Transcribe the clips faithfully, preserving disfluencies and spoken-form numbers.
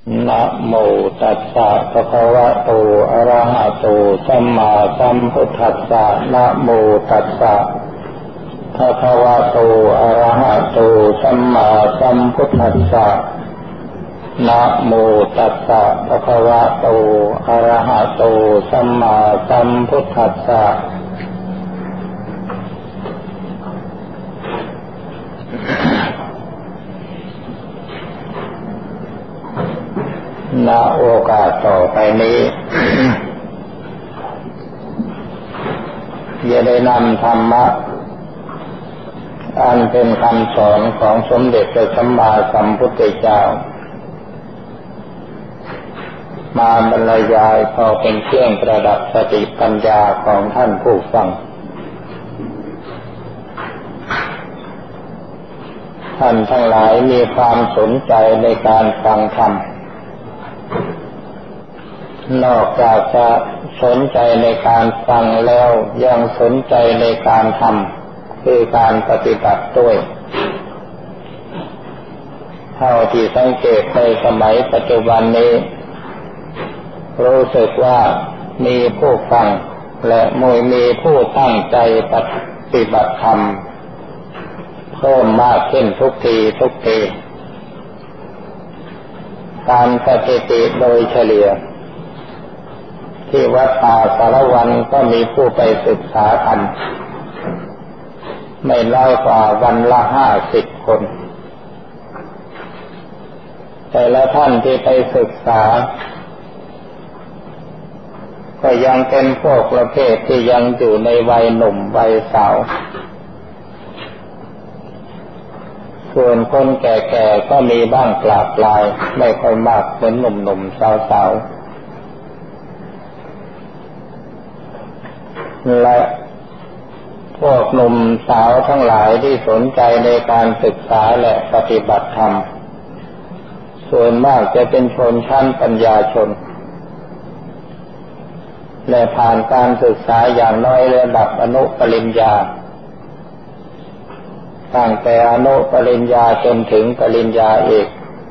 นะโมตัสสะภะคะวะโตอะระหะโตสัมมาสัมพุทธัสสะนะโมตัสสะภะคะวะโตอะระหะโตสัมมาสัมพุทธัสสะนะโมตัสสะภะคะวะโตอะระหะโตสัมมาสัมพุทธัสสะณโอกาสต่อไปนี้ จะได้นำธรรมะอันเป็นคำสอนของสมเด็จพระสัมมาสัมพุทธเจ้ามาบรรยายพอเป็นเครื่องประดับสติปัญญาของท่านผู้ฟังท่านทั้งหลายมีความสนใจในการฟังธรรมนอกจากจะสนใจในการฟังแล้วยังสนใจในการทำคือการปฏิบัติด้วยเท่าที่สังเกตในสมัยปัจจุบันนี้รู้สึกว่ามีผู้ฟังและมีผู้ตั้งใจปฏิบัติธรรมเพิ่มมากขึ้นทุกทีทุกทีตามสถิติโดยเฉลี่ยที่วัดป่าสารวันก็มีผู้ไปศึกษาธรรมไม่น้อยกว่าวันละห้าสิบคนแต่ละท่านที่ไปศึกษาก็ยังเป็นพวกประเภทที่ยังอยู่ในวัยหนุ่มวัยสาวส่วนคนแก่ๆก็มีบ้างปลาปลายไม่ค่อยมากเหมือนหนุ่มๆสาวๆและพวกหนุ่มสาวทั้งหลายที่สนใจในการศึกษาและปฏิบัติธรรมส่วนมากจะเป็นชนชั้นปัญญาชนและผ่านการศึกษาอย่างน้อยระดับอนุปริญญาตั้งแต่อนุปริญญาจนถึงปริญญาเอก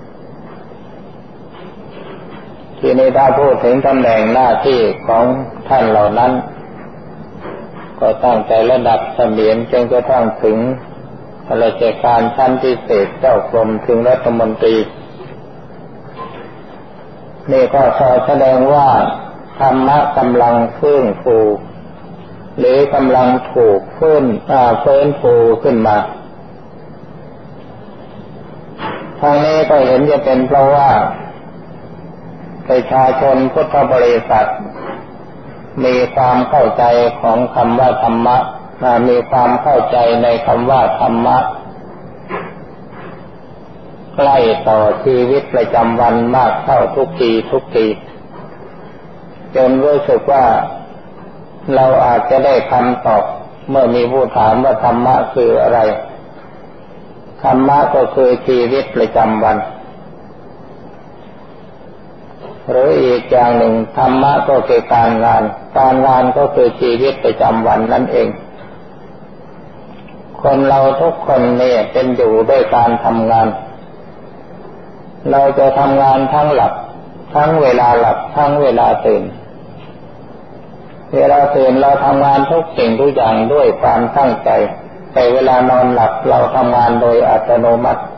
ที่นี้ถ้าพูดถึงตำแหน่งหน้าที่ของท่านเหล่านั้นก็ตั้งแต่ระดับเสมียนจนกระทั่งถึงข้าราชการชั้นพิเศษเจ้ากรมถึงรัฐมนตรีนี่ก็แสดงว่าธรรมะกำลังฟื้นฟูหรือกำลังถูกฟื้นอ่าฟื้นฟูขึ้นมาทางนี้ก็เห็นจะเป็นเพราะว่าประชาชนพุทธบริษัทมีความเข้าใจของคำว่าธรรมะมีความเข้าใจในคำว่าธรรมะใกล้ต่อชีวิตประจำวันมากเข้าทุกทีทุกทีจนรู้สึกว่าเราอาจจะได้คำตอบเมื่อมีผู้ถามว่าธรรมะคืออะไรธรรมะก็คือชีวิตประจำวันหรืออีกอย่างหนึ่งธรรมะก็คือการงานการงานก็คือชีวิตประจำวันนั่นเองคนเราทุกคนเนี่ยเป็นอยู่ด้วยการทำงานเราจะทำงานทั้งหลับทั้งเวลาหลับทั้งเวลาตื่นเวลาตื่นเราทำงานทุกสิ่งทุกอย่างด้วยความตั้งใจแต่เวลานอนหลับเราทำงานโดยอัตโนมัติ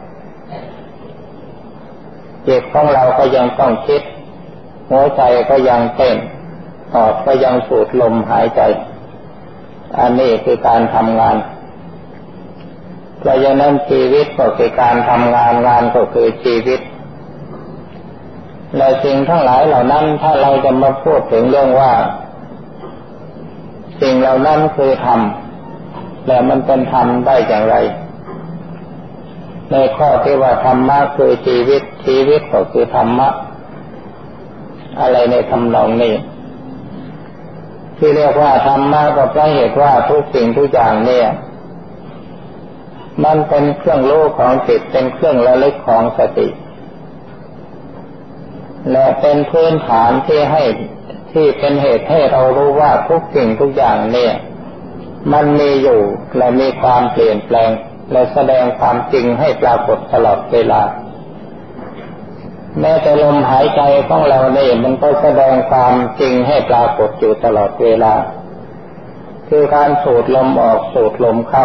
จิตของเราก็ยังต้องคิดหัวใจก็ยังเต้นปอดก็ยังสูดลมหายใจอันนี้คือการทำงานเพราะฉะนั้นชีวิตก็คือการทำงานงานก็คือชีวิตและสิ่งทั้งหลายเหล่านั้นถ้าเราจะมาพูดถึงเรื่องว่าสิ่งเหล่านั้นคือธรรมและมันเป็นธรรมได้อย่างไรในข้อที่ว่าธรรมะคือชีวิตชีวิตก็คือธรรมะอะไรในทำนองนี้ที่เรียกว่าธรรมะก็เพราะเหตุว่าทุกสิ่งทุกอย่างเนี่ยมันเป็นเครื่องรู้ของจิตเป็นเครื่องระลึกของสติและเป็นพื้นฐานที่ให้ที่เป็นเหตุให้เรารู้ว่าทุกสิ่งทุกอย่างเนี่ยมันมีอยู่และมีความเปลี่ยนแปลงและแสดงความจริงให้ปรากฏตลอดเวลาแม้แต่ลมหายใจของเราเนี่ยมันก็แสดงความจริงให้ปรากฏอยู่ตลอดเวลาคือการสูดลมออกสูดลมเข้า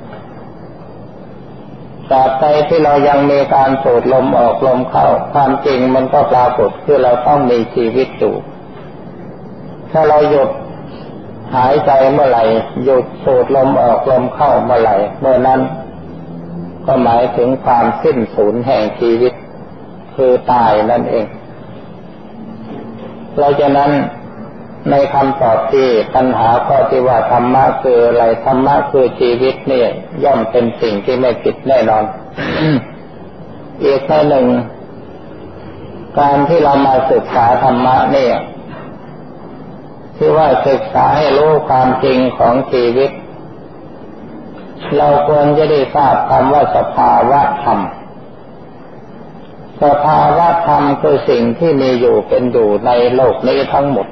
ตราบใดที่เรายังมีการสูดลมออกลมเข้าความจริงมันก็ปรากฏคือเราต้องมีชีวิตอยู่ถ้าเราหยุดหายใจเมื่อไหร่หยุดสูดลมออกลมเข้าเมื่อไหร่เมื่อนั้นก็หมายถึงความสิ้นสูญแห่งชีวิตคือตายนั่นเองเพราะฉะนั้นในคำตอบที่ปัญหาข้อที่ว่าธรรมะคืออะไรธรรมะคือชีวิตเนี่ยย่อมเป็นสิ่งที่ไม่ผิดแน่นอน อีกข้อหนึ่งการที่เรามาศึกษาธรรมะเนี่ยที่ว่าศึกษาให้รู้ความจริงของชีวิตเราควรจะได้ทราบคำว่าสภาวะธรรมสภาวะธรรมคือสิ่งที่มีอยู่เป็นอยู่ในโลกนี้ทั้งหมด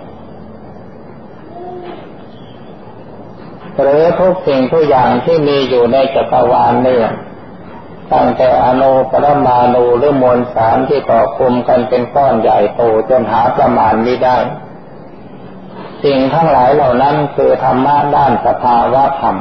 หรือทุกสิ่งทุกอย่างที่มีอยู่ในจักรวาลนี้ตั้งแต่อนูปรมาณูหรือมวลสารที่เกาะกลุ่มกันเป็นก้อนใหญ่โตจนหาประมาณไม่ได้สิ่งทั้งหลายเหล่านั้นคือธรรมะด้านสภาวะธรรม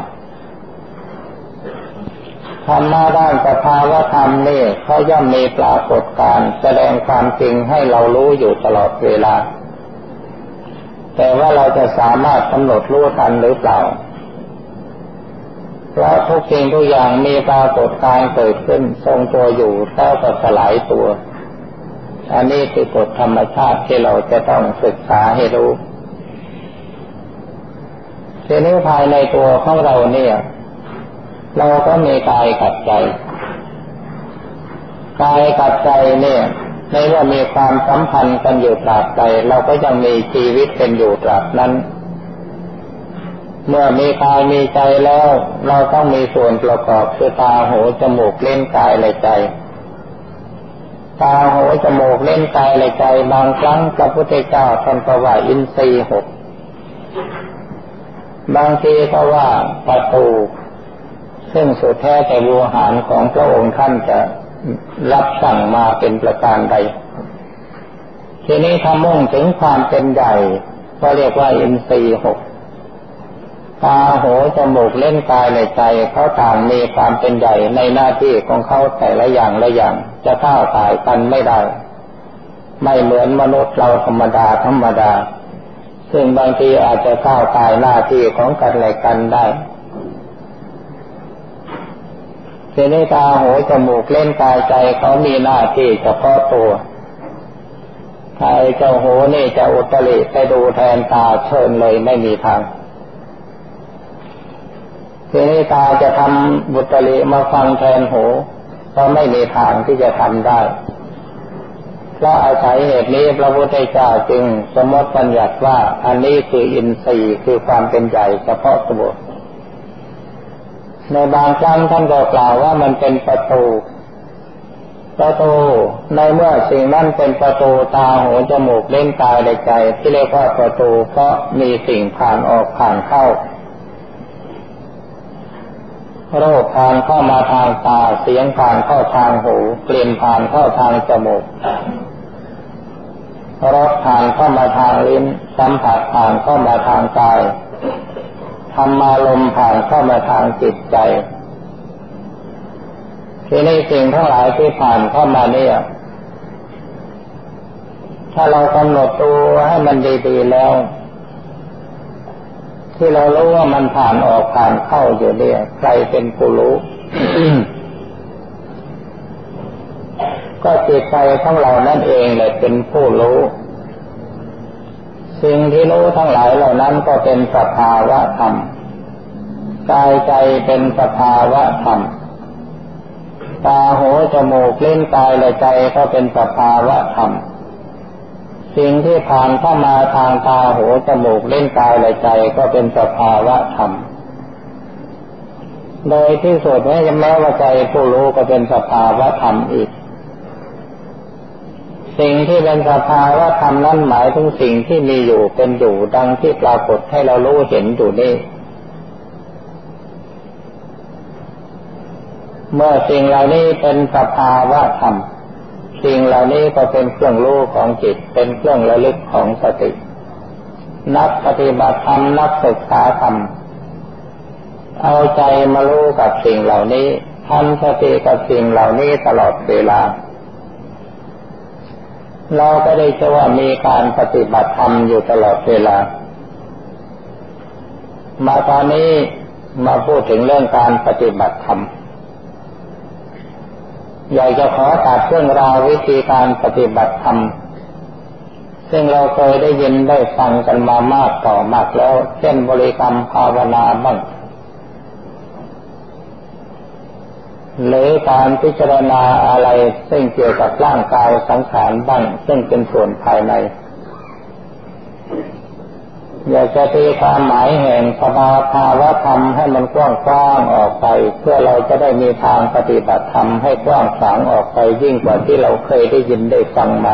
ธรรมะด้านสภาวะธรรมนี่เขาย่อมมีปรากฏการแสดงความจริงให้เรารู้อยู่ตลอดเวลาแต่ว่าเราจะสามารถกำหนดรู้ทันหรือเปล่าเพราะทุกสิ่งทุกอย่างมีปรากฏการเกิดขึ้นทรงตัวอยู่แล้วก็สลายตัวอันนี้คือกฎธรรมชาติที่เราจะต้องศึกษาให้รู้ทีนี้ภายในตัวของเราเนี่ยเราก็มีกายกับใจกายกับใจเนี่ยในเมื่อมีความสัมพันธ์กันอยู่ตราบใดเราก็ยังมีชีวิตเป็นอยู่ตราบนั้นเมื่อมีกายมีใจแล้วเราต้องมีส่วนประกอบคือตาหูจมูกลิ้นกายและใจตาหูจมูกลิ้นกายและใจบางครั้งพระพุทธเจ้าท่านก็ว่าอินทรีย์หกบางทีก็ว่าประตูซึ่งสุดแท้แต่วิหารของพระองค์ท่านจะรับสั่งมาเป็นประการใดทีนี้ถ้ามุ่งถึงความเป็นใหญ่ก็เรียกว่าอินทรีย์หกตาหูจมูกเล่นกายในใจเขาต่างมีความเป็นใหญ่ในหน้าที่ของเขาแต่ละอย่างละอย่างจะก้าวต่ายกันไม่ได้ไม่เหมือนมนุษย์เราธรรมดาธรรมดาซึ่งบางทีอาจจะก้าวต่ายหน้าที่ของกันและกันได้ทีนี้ตาหูจมูกเล่นกายใจเขามีหน้าที่เฉพาะตัวถ้าไอ้เจ้าหูนี่จะอุตริไปดูแทนตาเชิญเลยไม่มีทางทีนี้ตาจะทำบุตริมาฟังแทนหูก็ไม่มีทางที่จะทำได้เพราะอาศัยเหตุนี้พระพุทธเจ้าจึงสมมติบัญญัติว่าอันนี้คืออินทรีย์คือความเป็นใหญ่เฉพาะตัวในบางครั้งท่านก็กล่าวว่ามันเป็นประตูประตูในเมื่อสิ่งนั้นเป็นประตูตาหูจมูกเล่นกายในใจที่เรียกว่าประตูเพราะมีสิ่งผ่านออกผ่านเข้าโรคผ่านเข้ามาทางตาเสียงผ่านเข้าทางหูกลิ่นผ่านเข้าทางจมูกรสผ่านเข้ามาทางลิ้นสัมผัสผ่านเข้ามาทางกายธรรมารมณ์ผ่านเข้ามาทางจิตใจทีนี้สิ่งทั้งหลายที่ผ่านเข้ามาเนี่ยถ้าเรากำหนดตัวให้มันดีๆแล้วที่เรารู้ว่ามันผ่านออกผ่านเข้าอยู่เนี่ยใครเป็นผู้รู้ ก็จิตใจของเรานั่นเองแหละเป็นผู้รู้สิ่งที่รู้ทั้งหลายเหล่านั้นก็เป็นสภาวะธรรมกายใจเป็นสภาวะธรรมตาหูจมูกลิ้นกายและใจก็เป็นสภาวะธรรมสิ่งที่ผ่านเข้ามาทางตาหูจมูกลิ้นกายและใจก็เป็นสภาวะธรรมโดยที่สุดแม้ว่าใจผู้รู้ก็เป็นสภาวะธรรมอีกสิ่งที่เป็นสภาวะธรรมนั้นหมายถึงสิ่งที่มีอยู่เป็นอยู่ดังที่ปรากฏให้เรารู้เห็นอยู่นี่เมื่อสิ่งเหล่านี้เป็นสภาวะธรรมสิ่งเหล่านี้ก็เป็นเครื่องรู้ของจิตเป็นเครื่องระลึกของสตินักปฏิบัติธรรมนักศึกษาธรรมเอาใจมารู้กับสิ่งเหล่านี้ทำสติกับสิ่งเหล่านี้ตลอดเวลาเราก็ได้ชื่อว่ามีการปฏิบัติธรรมอยู่ตลอดเวลามาตอนนี้มาพูดถึงเรื่องการปฏิบัติธรรมอยากจะขอตัดเรื่องราววิธีการปฏิบัติธรรมซึ่งเราเคยได้ยินได้ฟังกันมามากต่อมากแล้วเช่นบริกรรมภาวนาบ้างหรือการพิจารณาอะไรซึ่งเกี่ยวกับร่างกายสังขารบ้างซึ่งเป็นส่วนภายในอยากจะตีความหมายแห่งสภาวะธรรมให้มันกว้างๆออกไปเพื่อเราจะได้มีทางปฏิบัติธรรมให้กว้างขวางออกไปยิ่งกว่าที่เราเคยได้ยินได้ฟังมา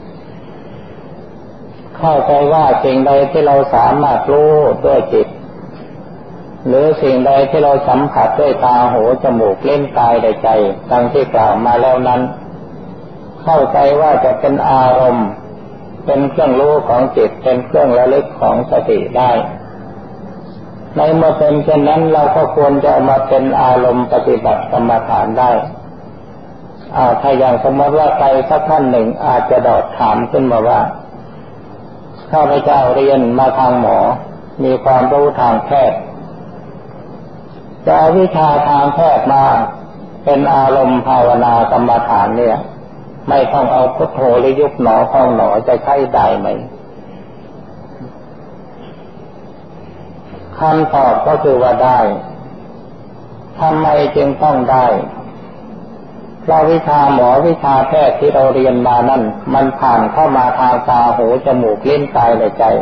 เข้าใจว่าสิ่งใดที่เราสามารถรู้ด้วยจิตหรือสิ่งใดที่เราสัมผัสด้วยตาหูจมูกลิ้นกายใจดังที่กล่าวมาแล้วนั้นเข้าใจว่าจะเป็นอารมณ์เป็นเครื่องรู้ของจิตเป็นเครื่องระลึกของสติได้ในเมื่อเป็นเช่นนั้นเราก็ควรจะเอามาเป็นอารมณ์ปฏิบัติกรรมฐานได้อ่าถ้าอย่างสมมติว่าใครสักท่านหนึ่งอาจจะดอดถามขึ้นมาว่าข้าพเจ้าเรียนมาทางหมอมีความรู้ทางแพทย์จะเอาวิชาทางแพทย์มาเป็นอารมณ์ภาวนากรรมฐานเนี่ยไม่ต้องเอาพุทโธหรือยุบหนอพองหนอจะใช้ได้ไหมคำตอบก็คือว่าได้ทำไมจึงต้องได้เพราะวิชาหมอวิชาแพทย์ที่เราเรียนมานั่นมันผ่านเข้ามาทางตาหูจมูกลิ้นกายและใจ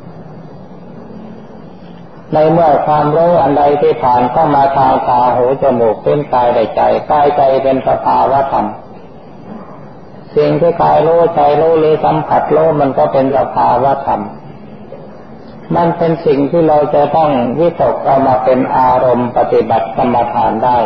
ในเมื่อความรู้อันใดที่ผ่านเข้ามาทางตาหูจมูกลิ้นกายและใจกายใจเป็นสภาวะธรรมสิ่งที่กายรู้ใจรู้หรือสัมผัสรู้มันก็เป็นสภาวะธรรมมันเป็นสิ่งที่เราจะต้องวิตกเอามาเป็นอารมณ์ปฏิบัติกรรมฐานได้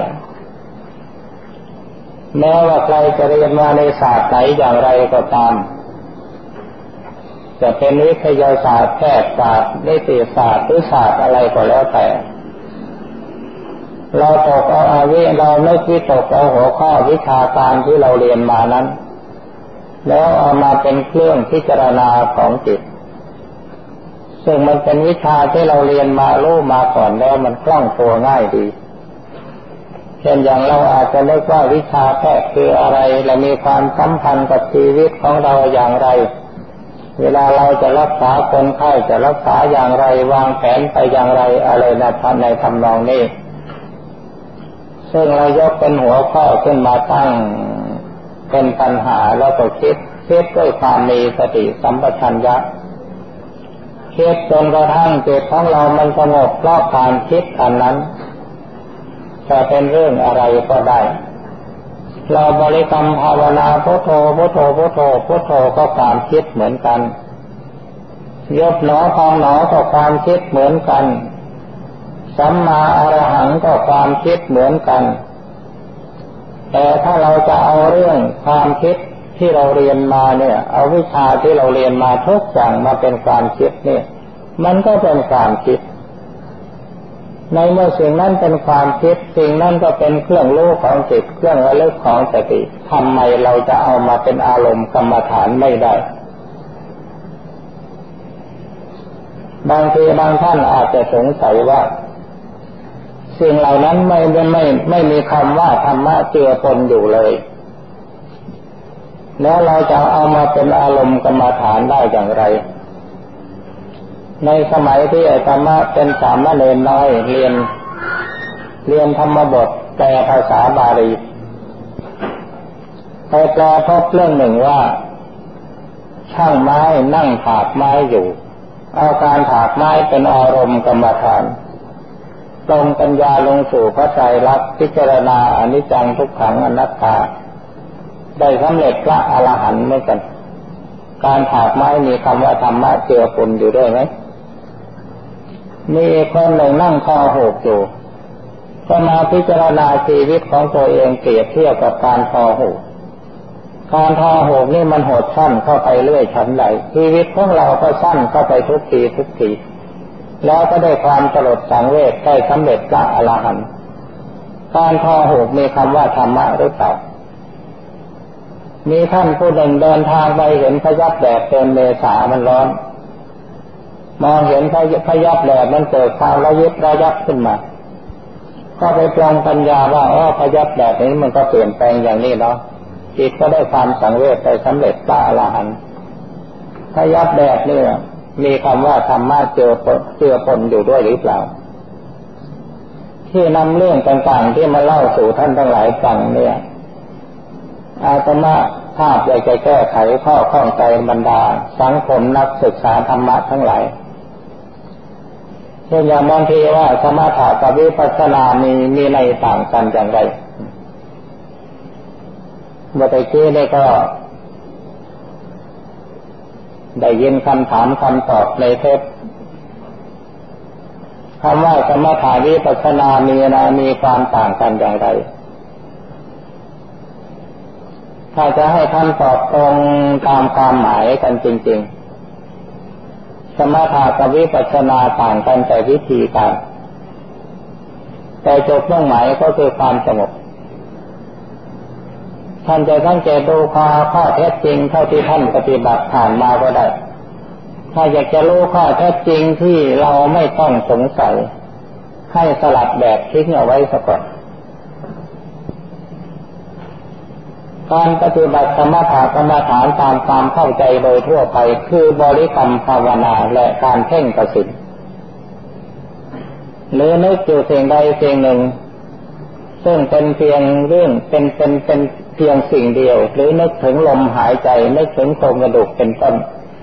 แม้ว่าใครจะเรียนมาในศาสตร์ไหนอย่างไรก็ตามจะเป็นวิทยาศาสตร์แพทยศาสตร์นิติศาสตร์หรือศาสตร์อะไรก็แล้วแต่เราตกเอาอาวิเราไม่คิดตกเอาหัวข้อวิชาการที่เราเรียนมานั้นแล้วเอามาเป็นเครื่องพิจารณาของจิตซึ่งมันเป็นวิชาที่เราเรียนมารู้มาก่อนแล้วมันคล่องตัวง่ายดีเช่นอย่างเราอาจจะนึกว่าวิชาแพทย์คืออะไรและมีความสัมพันธ์กับชีวิตของเราอย่างไรเวลาเราจะรักษาคนไข้จะรักษาอย่างไรวางแผนไปอย่างไรอะไรในในทำนองนี้ซึ่งเรายกเป็นหัวข้อขึ้นมาตั้งเป็นปัญหาแล้วก็คิดคิดด้วยความมีสติสัมปชัญญะคิดจนกระทั่งจิตของเรามันสงบเพราะการคิดอันนั้นจะเป็นเรื่องอะไรก็ได้เราบริกรรมภาวนาพุทโธพุทโธพุทโธพุทโธก็ความคิดเหมือนกันยกหนอพองหนอก็ความคิดเหมือนกันสัมมาอรหังก็ความคิดเหมือนกันแต่ถ้าเราจะเอาเรื่องความคิดที่เราเรียนมาเนี่ยเอาวิชาที่เราเรียนมาทุกอย่างมาเป็นความคิดเนี่ยมันก็เป็นความคิดในเมื่อสิ่งนั้นเป็นความคิดสิ่งนั้นก็เป็นเครื่องรู้ของจิตเครื่องระลึกของสติทำไมเราจะเอามาเป็นอารมณ์กรรมฐานไม่ได้บางทีบางท่านอาจจะสงสัยว่าสิ่งเหล่านั้นไม่ไม่ไม่มีคำว่าธรรมะเจือปนอยู่เลยแล้วเราจะเอามาเป็นอารมณ์กรรมฐานได้อย่างไรในสมัยที่อาตมาเป็นสามเณรน้อยเรียนเรียนธรรมบทแปลภาษาบาลีไปแปลพบเรื่องหนึ่งว่าช่างไม้นั่งถากไม้อยู่เอาการถากไม้เป็นอารมณ์กรรมฐานตรงปัญญาลงสู่พระไตรลักษณ์พิจารณาอนิจจังทุกขังอนัตตาได้สำเร็จพระอรหันต์เหมือนกันการถากไม้มีคำว่าธรรมะเจือปนอยู่ด้วยไหมมีคนหนึ่งนั่งคอหกอยู่ก็มาพิจารณาชีวิตของตัวเองเปรียบเทียบกับการคอหกการทอหกนี่มันหดสั้นเข้าไปเรื่อยชั้นใดชีวิตของเราก็สั้นเข้าไปทุกทีทุกทีแล้วก็ได้ความสลดสังเวชได้สำเร็จพระอรหันต์การทอหกมีคำว่าธรรมะหรือเปล่ามีท่านผู้หนึ่งเดินทางไปเห็นพยับแดดเป็นเมษามันร้อนมองเห็นพยับแดดมันเกิดความระยิบระยับขึ้นมาก็ไปปรองปัญญาว่าอ๋อพยับแดดนี้มันก็เปลี่ยนแปลงอย่างนี้เนาะจิตก็ได้ความสังเวชได้สำเร็จพระอรหันต์พยับแดดนี่มีคำว่าธรรมะเจือเจือปนอยู่ด้วยหรือเปล่าที่นำเรื่องต่างๆที่มาเล่าสู่ท่านทั้งหลายฟังเนี่ยอาตมาภาพอยากจะแก้ไขข้อข้องใจบรรดาสังคมนักศึกษาธรรมะทั้งหลายเช่นอย่างบางทีว่าสมถะกับวิปัสสนามีมีในต่างกันอย่างไรเมื่อตะกี้นี่ก็ได้ยินคำถามคำตอบในเทปคำว่าสมถะวิปัสสนามีนะมีความต่างกันอย่างไรถ้าจะให้ท่านตอบตรงตามความหมายกันจริงๆสมถะกับวิปัสสนาต่างกันแต่วิธีการแต่จุดมุ่งหมายก็คือความสงบท่านจะสังเกตดูข้อข้อเท็จจริงเท่าที่ท่านปฏิบัติผ่านมาก็ได้ถ้าอยากจะรู้ข้อเท็จจริงที่เราไม่ต้องสงสัยให้สลัดแบบทิ้งเอาไว้ซะก่อนการปฏิบัติสมถะกรรมฐานตามความเข้าใจโดยทั่วไปคือบริกรรมภาวนาและการเพ่งกสิณหรือนึกอยู่สิ่งใดสิ่งหนึ่งซึ่งเป็นเพียงเรื่องเป็นเป็นเป็นเพียงสิ่งเดียวหรือนึกถึงลมหายใจนึกถึงโครงกระดูกเป็นต้น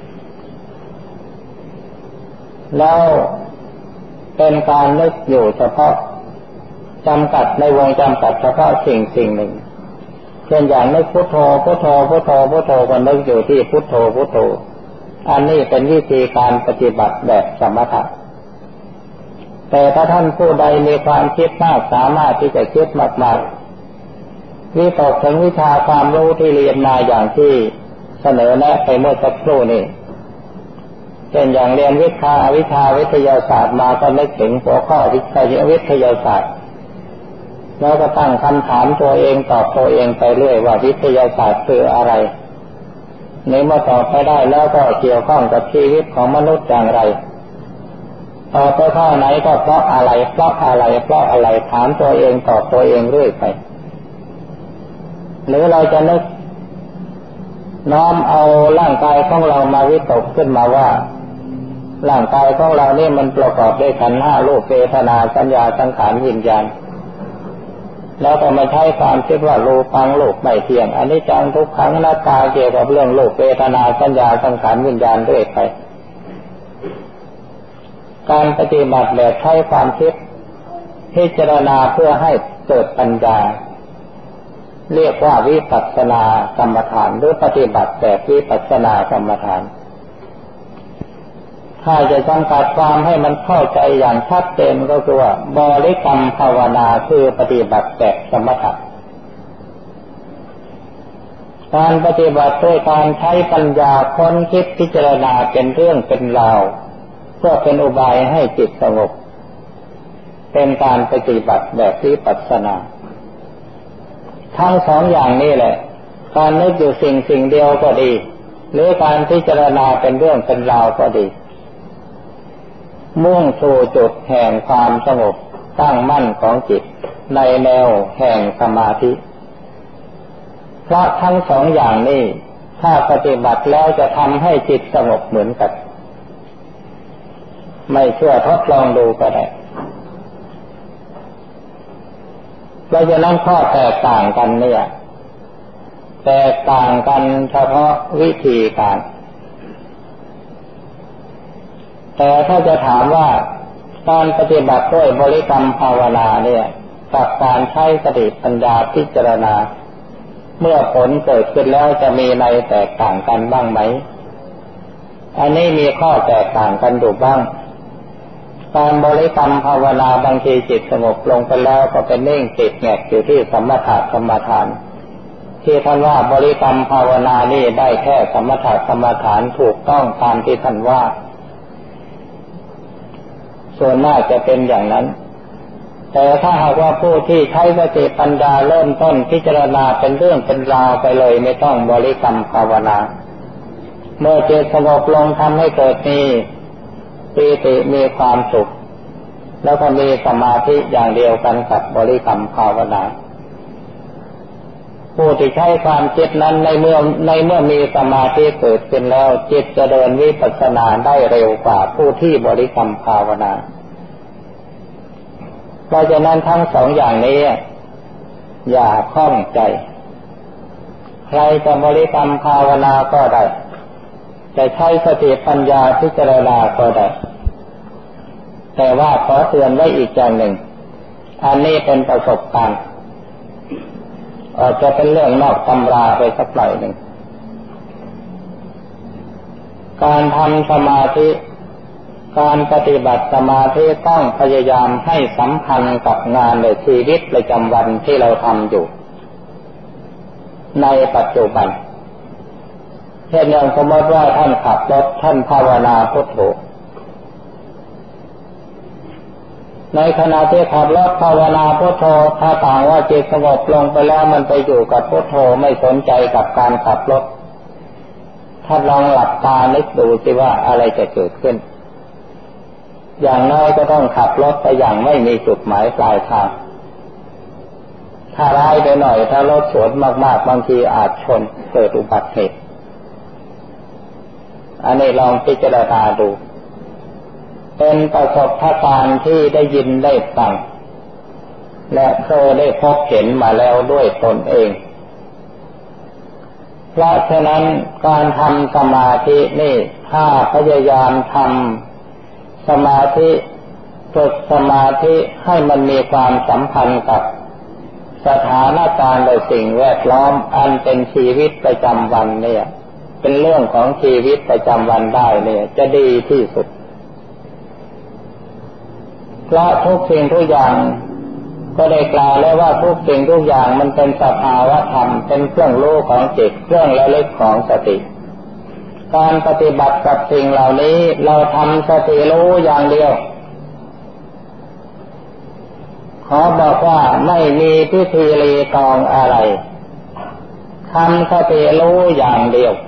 แล้วเป็นการนึกอยู่เฉพาะจำกัดในวงจำกัดเฉพาะสิ่งสิ่งหนึ่งเช่นอย่างนึกพุทโธพุทโธพุทโธพุทโธก็นึกอยู่ที่พุทโธพุทโธอันนี้เป็นวิธีการปฏิบัติแบบสมถะแต่ถ้าท่านผู้ใดมีความคิดมากสามารถที่จะคิดมากๆวิตกถึงวิชาความรู้ที่เรียนมาอย่างที่เสนอแนะไปเมื่อสักครู่นี้เช่นอย่างเรียนวิชาวิชาวิทยาศาสตร์มาก็นึกถึงหัวข้อวิทยาวิทยาศาสตร์แล้วก็ตั้งคำถามตัวเองตอบตัวเองไปเรื่อยว่าวิทยาศาสตร์คืออะไรในเมื่อตอบไปได้แล้วก็เกี่ยวข้องกับชีวิตของมนุษย์อย่างไรตอบไปข้อไหนก็เพราะอะไรเพราะอะไรเพราะอะไรถามตัวเองตอบตัวเองเรื่อยไปหรือเราจะนึกน้อมเอาร่างกายของเรามาวิตกขึ้นมาว่าร่างกายของเรานี่มันประกอบด้วยขันธ์ห้ารูปเวทนาสัญญาสังขารวิญญาณแล้วก็มาใช้ความคิดว่ารูปังโลกไม่เที่ยงอนิจจังทุกขังอนัตตาเกี่ยวกับเรื่องโลกเวทนาสัญญาสังขารวิญญาณเรื่อยไปการปฏิบัติแบบใช้ความคิดพิจารณาเพื่อให้เกิดปัญญาเรียกว่าวิปัสสนากรรมฐานหรือปฏิบัติแบบวิปัสสนากรรมฐานถ้าจะจำกัดความให้มันเข้าใจอย่างชัดเจนก็คือว่าบริกรรมภาวนาคือปฏิบัติแบบสมถะการปฏิบัติด้วยการใช้ปัญญาค้นคิดพิจารณาเป็นเรื่องเป็นราวเพื่อเป็นอุบายให้จิตสงบเป็นการปฏิบัติแบบวิปัสสนาทั้งสองอย่างนี้แหละการนึกอยู่สิ่งสิ่งเดียวก็ดีหรือการพิจารณาเป็นเรื่องเป็นราวก็ดีมุ่งสู่จุดแห่งความสงบตั้งมั่นของจิตในแนวแห่งสมาธิเพราะทั้งสองอย่างนี้ถ้าปฏิบัติแล้วจะทำให้จิตสงบเหมือนกันไม่เชื่อทดลองดูก็ได้เพราะฉะนั้นข้อแตกต่างกันเนี่ยแตกต่างกันเฉพาะวิธีการแต่ถ้าจะถามว่าการปฏิบัติด้วยบริกรรมภาวนาเนี่ยกับการใช้สติปัญญาพิจารณาเมื่อผลเกิดขึ้นแล้วจะมีในแตกต่างกันบ้างไหมอันนี้มีข้อแตกต่างกันอยู่บ้างการบริกรรมภาวนาบางทีจิตสงบลงไปแล้วก็เป็นนิ่งติดแงกอยู่ที่สมถะกรรมฐานทที่ท่านว่าบริกรรมภาวนานี่ได้แค่สมถะกรรมฐานถูกต้องตามที่ท่านว่าส่วนมากจะเป็นอย่างนั้นแต่ถ้าหากว่าผู้ที่ใช้สติปัญญาเริ่มต้นพิจารณาเป็นเรื่องเป็นราวไปเลยไม่ต้องบริกรรมภาวนาเมื่อจิตสงบลงทำให้เกิดมีปีติมีความสุขแล้วก็มีสมาธิอย่างเดียวกันกับบริกรรมภาวนาผู้ที่ใช้ความคิดนั้นในเมื่อในเมื่อมีสมาธิเกิดขึ้นแล้วจิตจะเดินวิปัสสนาได้เร็วกว่าผู้ที่บริกรรมภาวนาเพราะฉะนั้นทั้งสองอย่างนี้อย่าข้องใจใครจะบริกรรมภาวนาก็ได้จะใช้สติปัญญาพิจารณาก็ได้แต่ว่าขอเตือนไว้อีกอย่างหนึ่งอันนี้เป็นประสบการณ์อาจจะเป็นเรื่องนอกตำราไปสักหน่อยหนึ่งการทำสมาธิการปฏิบัติสมาธิต้องพยายามให้สัมพันธ์กับงานในชีวิตประจำวันที่เราทำอยู่ในปัจจุบันเช่นอย่างสมมติว่าท่านขับรถท่านภาวนาพุทโธในขณะที่ขับรถภาวนาพุทโธถ้าต่างว่าจิตสงบลงไปแล้วมันไปอยู่กับพุทโธไม่สนใจกับการขับรถถ้าลองหลับตานึกดูสิว่าอะไรจะเกิดขึ้นอย่างน้อยก็ต้องขับรถไปอย่างไม่มีจุดหมายปลายทางถ้าร้ายไปหน่อยถ้ารถสวนมากๆบางทีอาจชนเกิดอุบัติเหตุอันนี้ลองพิจารณาดูเป็นประสบการณ์ที่ได้ยินได้ฟังและเคยได้พบเห็นมาแล้วด้วยตนเองเพราะฉะนั้นการทำสมาธินี่ถ้าพยายามทำสมาธิฝึกสมาธิให้มันมีความสัมพันธ์กับสถานการณ์และสิ่งแวดล้อมอันเป็นชีวิตประจำวันเนี่ยเป็นเรื่องของชีวิตประจำวันได้เนี่ยจะดีที่สุดเพราะทุกสิ่งทุกอย่างก็ได้กล่าวแล้วว่าทุกสิ่งทุกอย่างมันเป็นสภาวะธรรมเป็นเครื่องรู้ของจิตเครื่องระลึกของสติการปฏิบัติกับสิ่งเหล่านี้เราทำสติรู้อย่างเดียวขอบอกว่าไม่มีพิธีรีตองอะไรทำสติรู้อย่างเดียว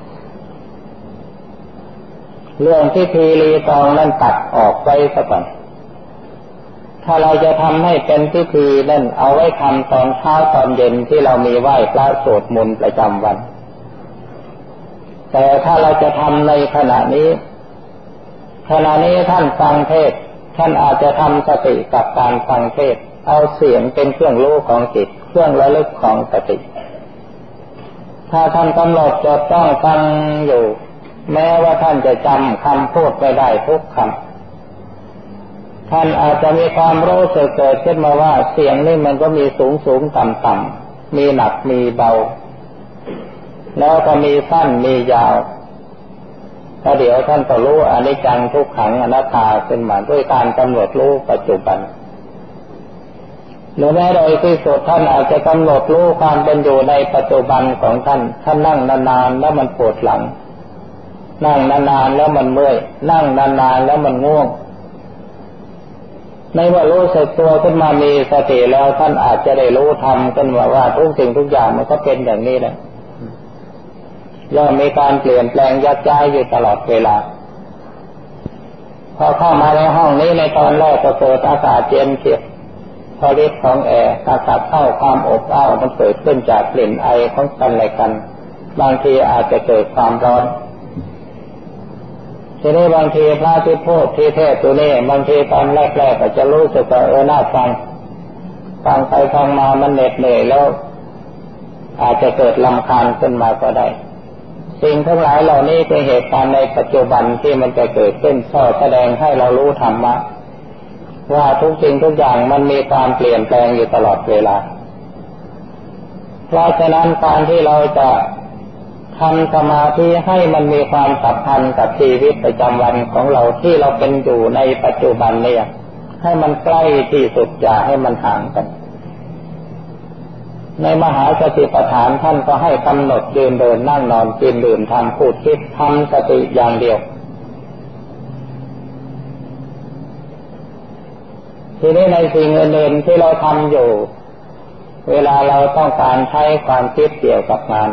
เรื่องพิธีรีตองนั้นตัดออกไปซะก่อนถ้าเราจะทำให้เป็นพิธีนั่นเอาไว้ทำตอนเช้าตอนเย็นที่เรามีไหว้พระสวดมนต์ประจำวันแต่ถ้าเราจะทำในขณะนี้ขณะนี้ท่านฟังเทศน์ท่านอาจจะทำสติกับการฟังเทศน์เอาเสียงเป็นเครื่องรู้ของจิตเครื่องระลึกของสติถ้าท่านกำหนดจดต้องฟังอยู่แม้ว่าท่านจะจำคำพูดไม่ได้ทุกคำท่านอาจจะมีความรู้สึกเกิดขึ้นมาว่าเสียงนี่มันก็มีสูงสูงต่ำต่ำมีหนักมีเบาแล้วก็มีสั้นมียาวถ้าเดี๋ยวท่านก็รู้อนิจจังทุกขังอนัตตาขึ้นมาด้วยการกำหนดรู้ปัจจุบันหรือแม้โดยที่สุดท่านอาจจะกำหนดรู้ความเป็นอยู่ในปัจจุบันของท่านท่านนั่งนานๆแล้วมันปวดหลังนั่งนานๆแล้วมันเมื่อยนั่งนานๆแล้วมันง่วงในเมื่อรู้สึกตัวขึ้นมามีสติแล้วท่านอาจจะได้รู้ธรรมขึ้นมาว่าทุกสิ่งทุกอย่างมันก็เป็นอย่างนี้แหละย่อมมีการเปลี่ยนแปลงยักย้ายอยู่ตลอดเวลาพอเข้ามาในห้องนี้ในตอนแรกก็เกิดอากาศเย็นเฉียบพอฤทธิ์ของแอร์อากาศเข้าความอบอ้าวมันเกิดขึ้นจากกลิ่นไอของกันและกันบางทีอาจจะเกิดความร้อนทีนี้บางทีพระที่พูดที่เทศตัวนี้บางทีตอนแรกๆก็จะรู้สึกว่าเออน่าฟังฟังไปฟังมามันเหน็ดเหนื่อยแล้วอาจจะเกิดรำคาญขึ้นมาก็ได้สิ่งทั้งหลายเหล่านี้เป็นเหตุการณ์ในปัจจุบันที่มันจะเกิดขึ้นส่อแสดงให้เรารู้ธรรมะว่าทุกสิ่งทุกอย่างมันมีความเปลี่ยนแปลงอยู่ตลอดเวลาเพราะฉะนั้นการที่เราจะทำสมาธิให้มันมีความสัมพันธ์กับชีวิตประจำวันของเราที่เราเป็นอยู่ในปัจจุบันเนี่ยให้มันใกล้ที่สุดอย่าให้มันห่างกันในมหาสติปัฏฐานท่านก็ให้กำหนดยืนเดินนั่งนอนกินดื่มทำพูดคิดทำสติอย่างเดียวทีนี้ในสิ่งอื่นๆที่เราทำอยู่เวลาเราต้องการใช้ความคิดเกี่ยวกับงาน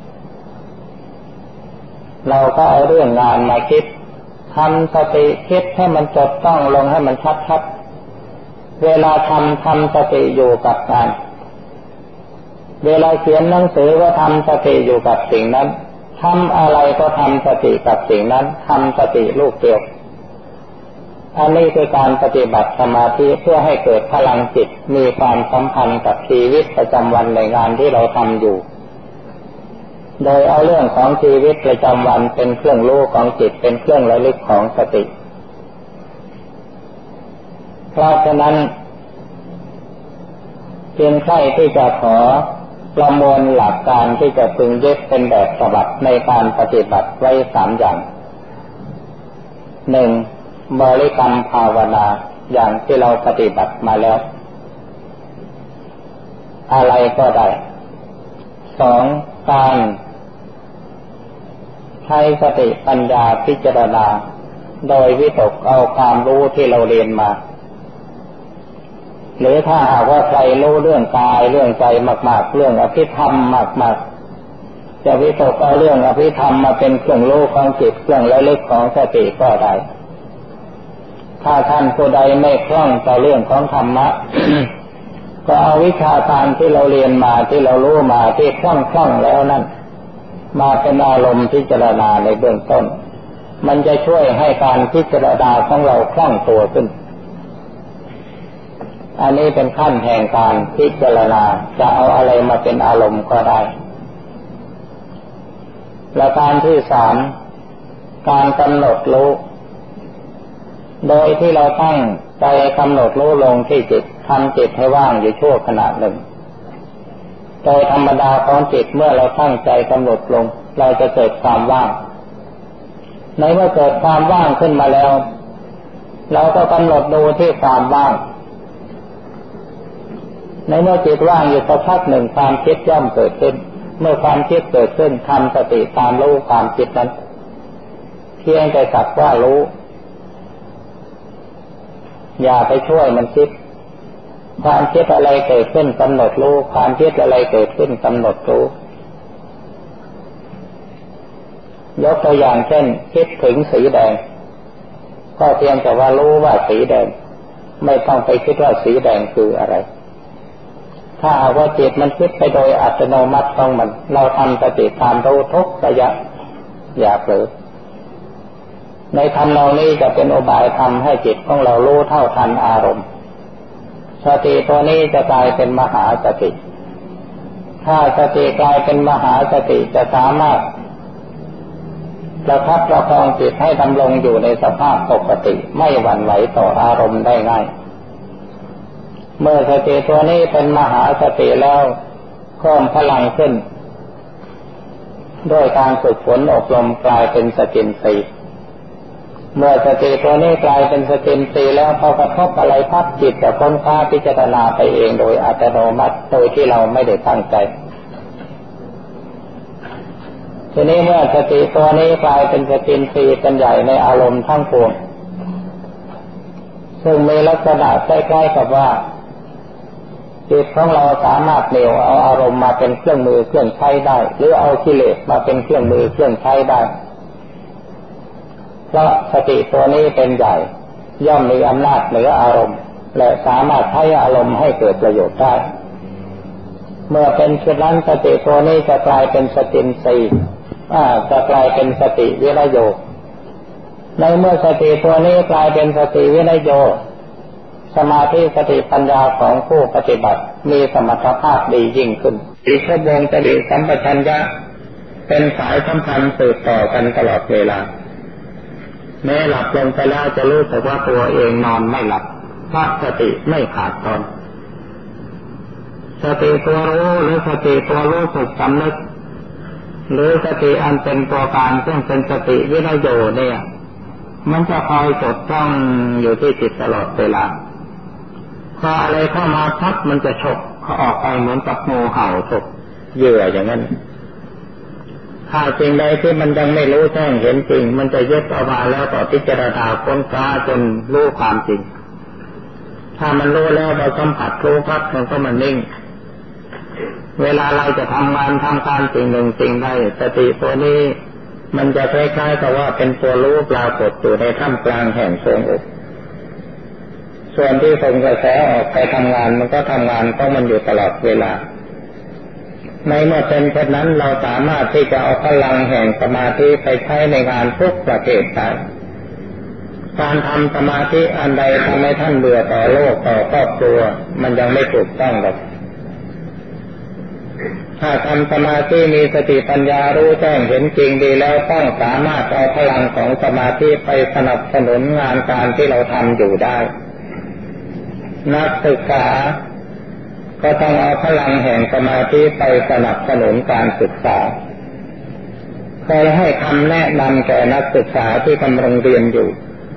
เราก็เอาเรื่องงานมาคิดทำสติคิดให้มันจดต้องลงให้มันชัดๆเวลาทำทำสติอยู่กับงานเวลาเขียนหนังสือก็ทำสติอยู่กับสิ่งนั้นทำอะไรก็ทำสติกับสิ่งนั้นทำสติลูกเดียวอันนี้คือการปฏิบัติสมาธิเพื่อให้เกิดพลังจิตมีความสัมพันธ์กับชีวิตประจำวันในงานที่เราทำอยู่โดยเอาเรื่องของชีวิตประจำวันเป็นเครื่องรู้ของจิตเป็นเครื่องระลึกของสติเพราะฉะนั้นเพียงใครที่จะขอประมวลหลักการที่จะพึงยึดเป็นแบบฉบับในการปฏิบัติไว้สามอย่างหนึ่งบริกรรมภาวนาอย่างที่เราปฏิบัติมาแล้วอะไรก็ได้สองการใช้สติปัญญาพิจารณาโดยวิตกเอาความรู้ที่เราเรียนมาหรือถ้าหากว่าใครรู้เรื่องกายเรื่องใจมากๆเรื่องอภิธรรมมากๆจะวิตกเอาเรื่องอภิธรรมมาเป็นเครื่องรู้ของจิตเครื่องระลึกของสติก็ได้ถ้าท่านผู้ใดไม่คล่องต่อเรื่องของธรรมะ ก็เอาวิชาการที่เราเรียนมาที่เรารู้มาที่คล่องๆแล้วนั่นมาเป็นอารมณ์พิจารณาในเบื้องต้นมันจะช่วยให้การพิจารณาของเราคล่องตัวขึ้นอันนี้เป็นขั้นแห่งการพิจารณาจะเอาอะไรมาเป็นอารมณ์ก็ได้และการที่สามการกำหนดรู้โดยที่เราตั้งใจกำหนดรู้ลงที่จิตทำจิตให้ว่างอยู่ชั่วขณะหนึ่งโดยธรรมดาของจิตเมื่อเราตั้งใจกำหนดลงเราจะเกิดความว่างในเมื่อเกิดความว่างขึ้นมาแล้วเราก็กำหนดดูที่ความว่างในเมื่อจิตว่างอยู่สักพักหนึ่งความคิดย่อมเกิดขึ้นเมื่อความคิดเกิดขึ้นทำสติตามรู้ความคิดนั้นเพียงแต่สักว่ารู้อย่าไปช่วยมันคิดความคิดอะไรเกิดขึ้นกำหนดรู้ความคิดอะไรเกิดขึ้นกำหนดรู้ยกตัวอย่างเช่นคิดถึงสีแดงก็เพียงแต่ว่ารู้ว่าสีแดงไม่ต้องไปคิดว่าสีแดงคืออะไรถ้าหากว่าจิตมันคิดไปโดยอัตโนมัติของมันเราทำสติตามรู้ทุกระยะอย่าเผลอในธรรมนองนี้จะเป็นอุบายทำให้จิตของเรารู้เท่าทันอารมณ์สติตัวนี้จะกลายเป็นมหาสติถ้าสติกลายเป็นมหาสติจะสามารถประคับประคองจิตให้ดำรงอยู่ในสภาพปกติไม่หวั่นไหวต่ออารมณ์ได้ง่ายเมื่อสติตัวนี้เป็นมหาสติแล้วเพิ่มพลังขึ้นด้วยการฝึกฝนอบรมกลายเป็นสติปัญญาเมื่อสติตัวนี้กลายเป็นสติปัญญาแล้วพอกระทบอะไรพับจิตจะค้นคว้าพิจารณาไปเองโดยอัตโนมัติโดยที่เราไม่ได้ตั้งใจทีนี้เมื่อสติตัวนี้กลายเป็นสติปัญญาเป็นใหญ่ในอารมณ์ทั้งปวงซึ่งมีลักษณะคล้ายๆกับว่าจิตของเราสามารถเหนี่ยวเอาอารมณ์มาเป็นเครื่องมือเครื่องใช้ได้หรือเอากิเลสมาเป็นเครื่องมือเครื่องใช้ได้เพราะสติตัวนี้เป็นใหญ่ย่อมมีอำนาจเหนืออารมณ์และสามารถใช้อารมณ์ให้เกิดประโยชน์ได้เมื่อเป็นเช่นนั้นสติตัวนี้จะกลายเป็นสติปัญญาจะกลายเป็นสติวิริโยในเมื่อสติตัวนี้กลายเป็นสติวิริโยสมาธิสติปัญญาของผู้ปฏิบัติมีสมรรถภาพดียิ่งขึ้นอีกชั่วโมงสติสัมปชัญญะเป็นสายสัมพันธ์สืบต่อกันตลอดเวลาแม้หลับลงไปแล้วจะรู้สึกว่าตัวเองนอนไม่หลับเพราะสติไม่ขาดตอนสติตัวรู้หรือสติตัวรู้สึกสำนึกหรือสติอันเป็นตัวการซึ่งเป็นสติวิริโยเนี่ยมันจะคอยจดจ้องอยู่ที่จิตตลอดเวลาพออะไรเข้ามาพักมันจะฉกเขาออกไปเหมือนกับงูเห่าฉกเหยื่ออย่างนั้นถ้าจริงใดที่มันยังไม่รู้แจ้งเห็นจริงมันจะยึดเอามาแล้วต่อพิจารณาค้นคว้าจนรู้ความจริงถ้ามันรู้แล้วเราสัมผัสรู้พักมันก็มันนิ่งเวลาเราจะทำงานทำการสิ่งหนึ่งสิ่งใดสติตัวนี้มันจะคล้ายๆกับว่าเป็นตัวรู้ปรากฏอยู่ในท่ามกลางแห่งทรงอกส่วนที่ส่งกระแสออกไปทำงานมันก็ทำงานต้องมันอยู่ตลอดเวลาในเมื่อเป็นเช่นนั้นเราสามารถที่จะเอาพลังแห่งสมาธิไปใช้ในงานทุกประเภทได้การทำสมาธิอันใดทำให้ท่านเบื่อต่อโลกต่อครอบครัวมันยังไม่ถูกต้องหรอกถ้าทำสมาธิมีสติปัญญารู้แจ้งเห็นจริงดีแล้วต้องสามารถเอาพลังของสมาธิไปสนับสนุนงานการที่เราทำอยู่ได้นักศึกษาก็ต้องเอาพลังแห่งสมาธิไปสนับสนุนการศึกษาเคยให้คำแนะนำแก่นักศึกษาที่กำลังเรียนอยู่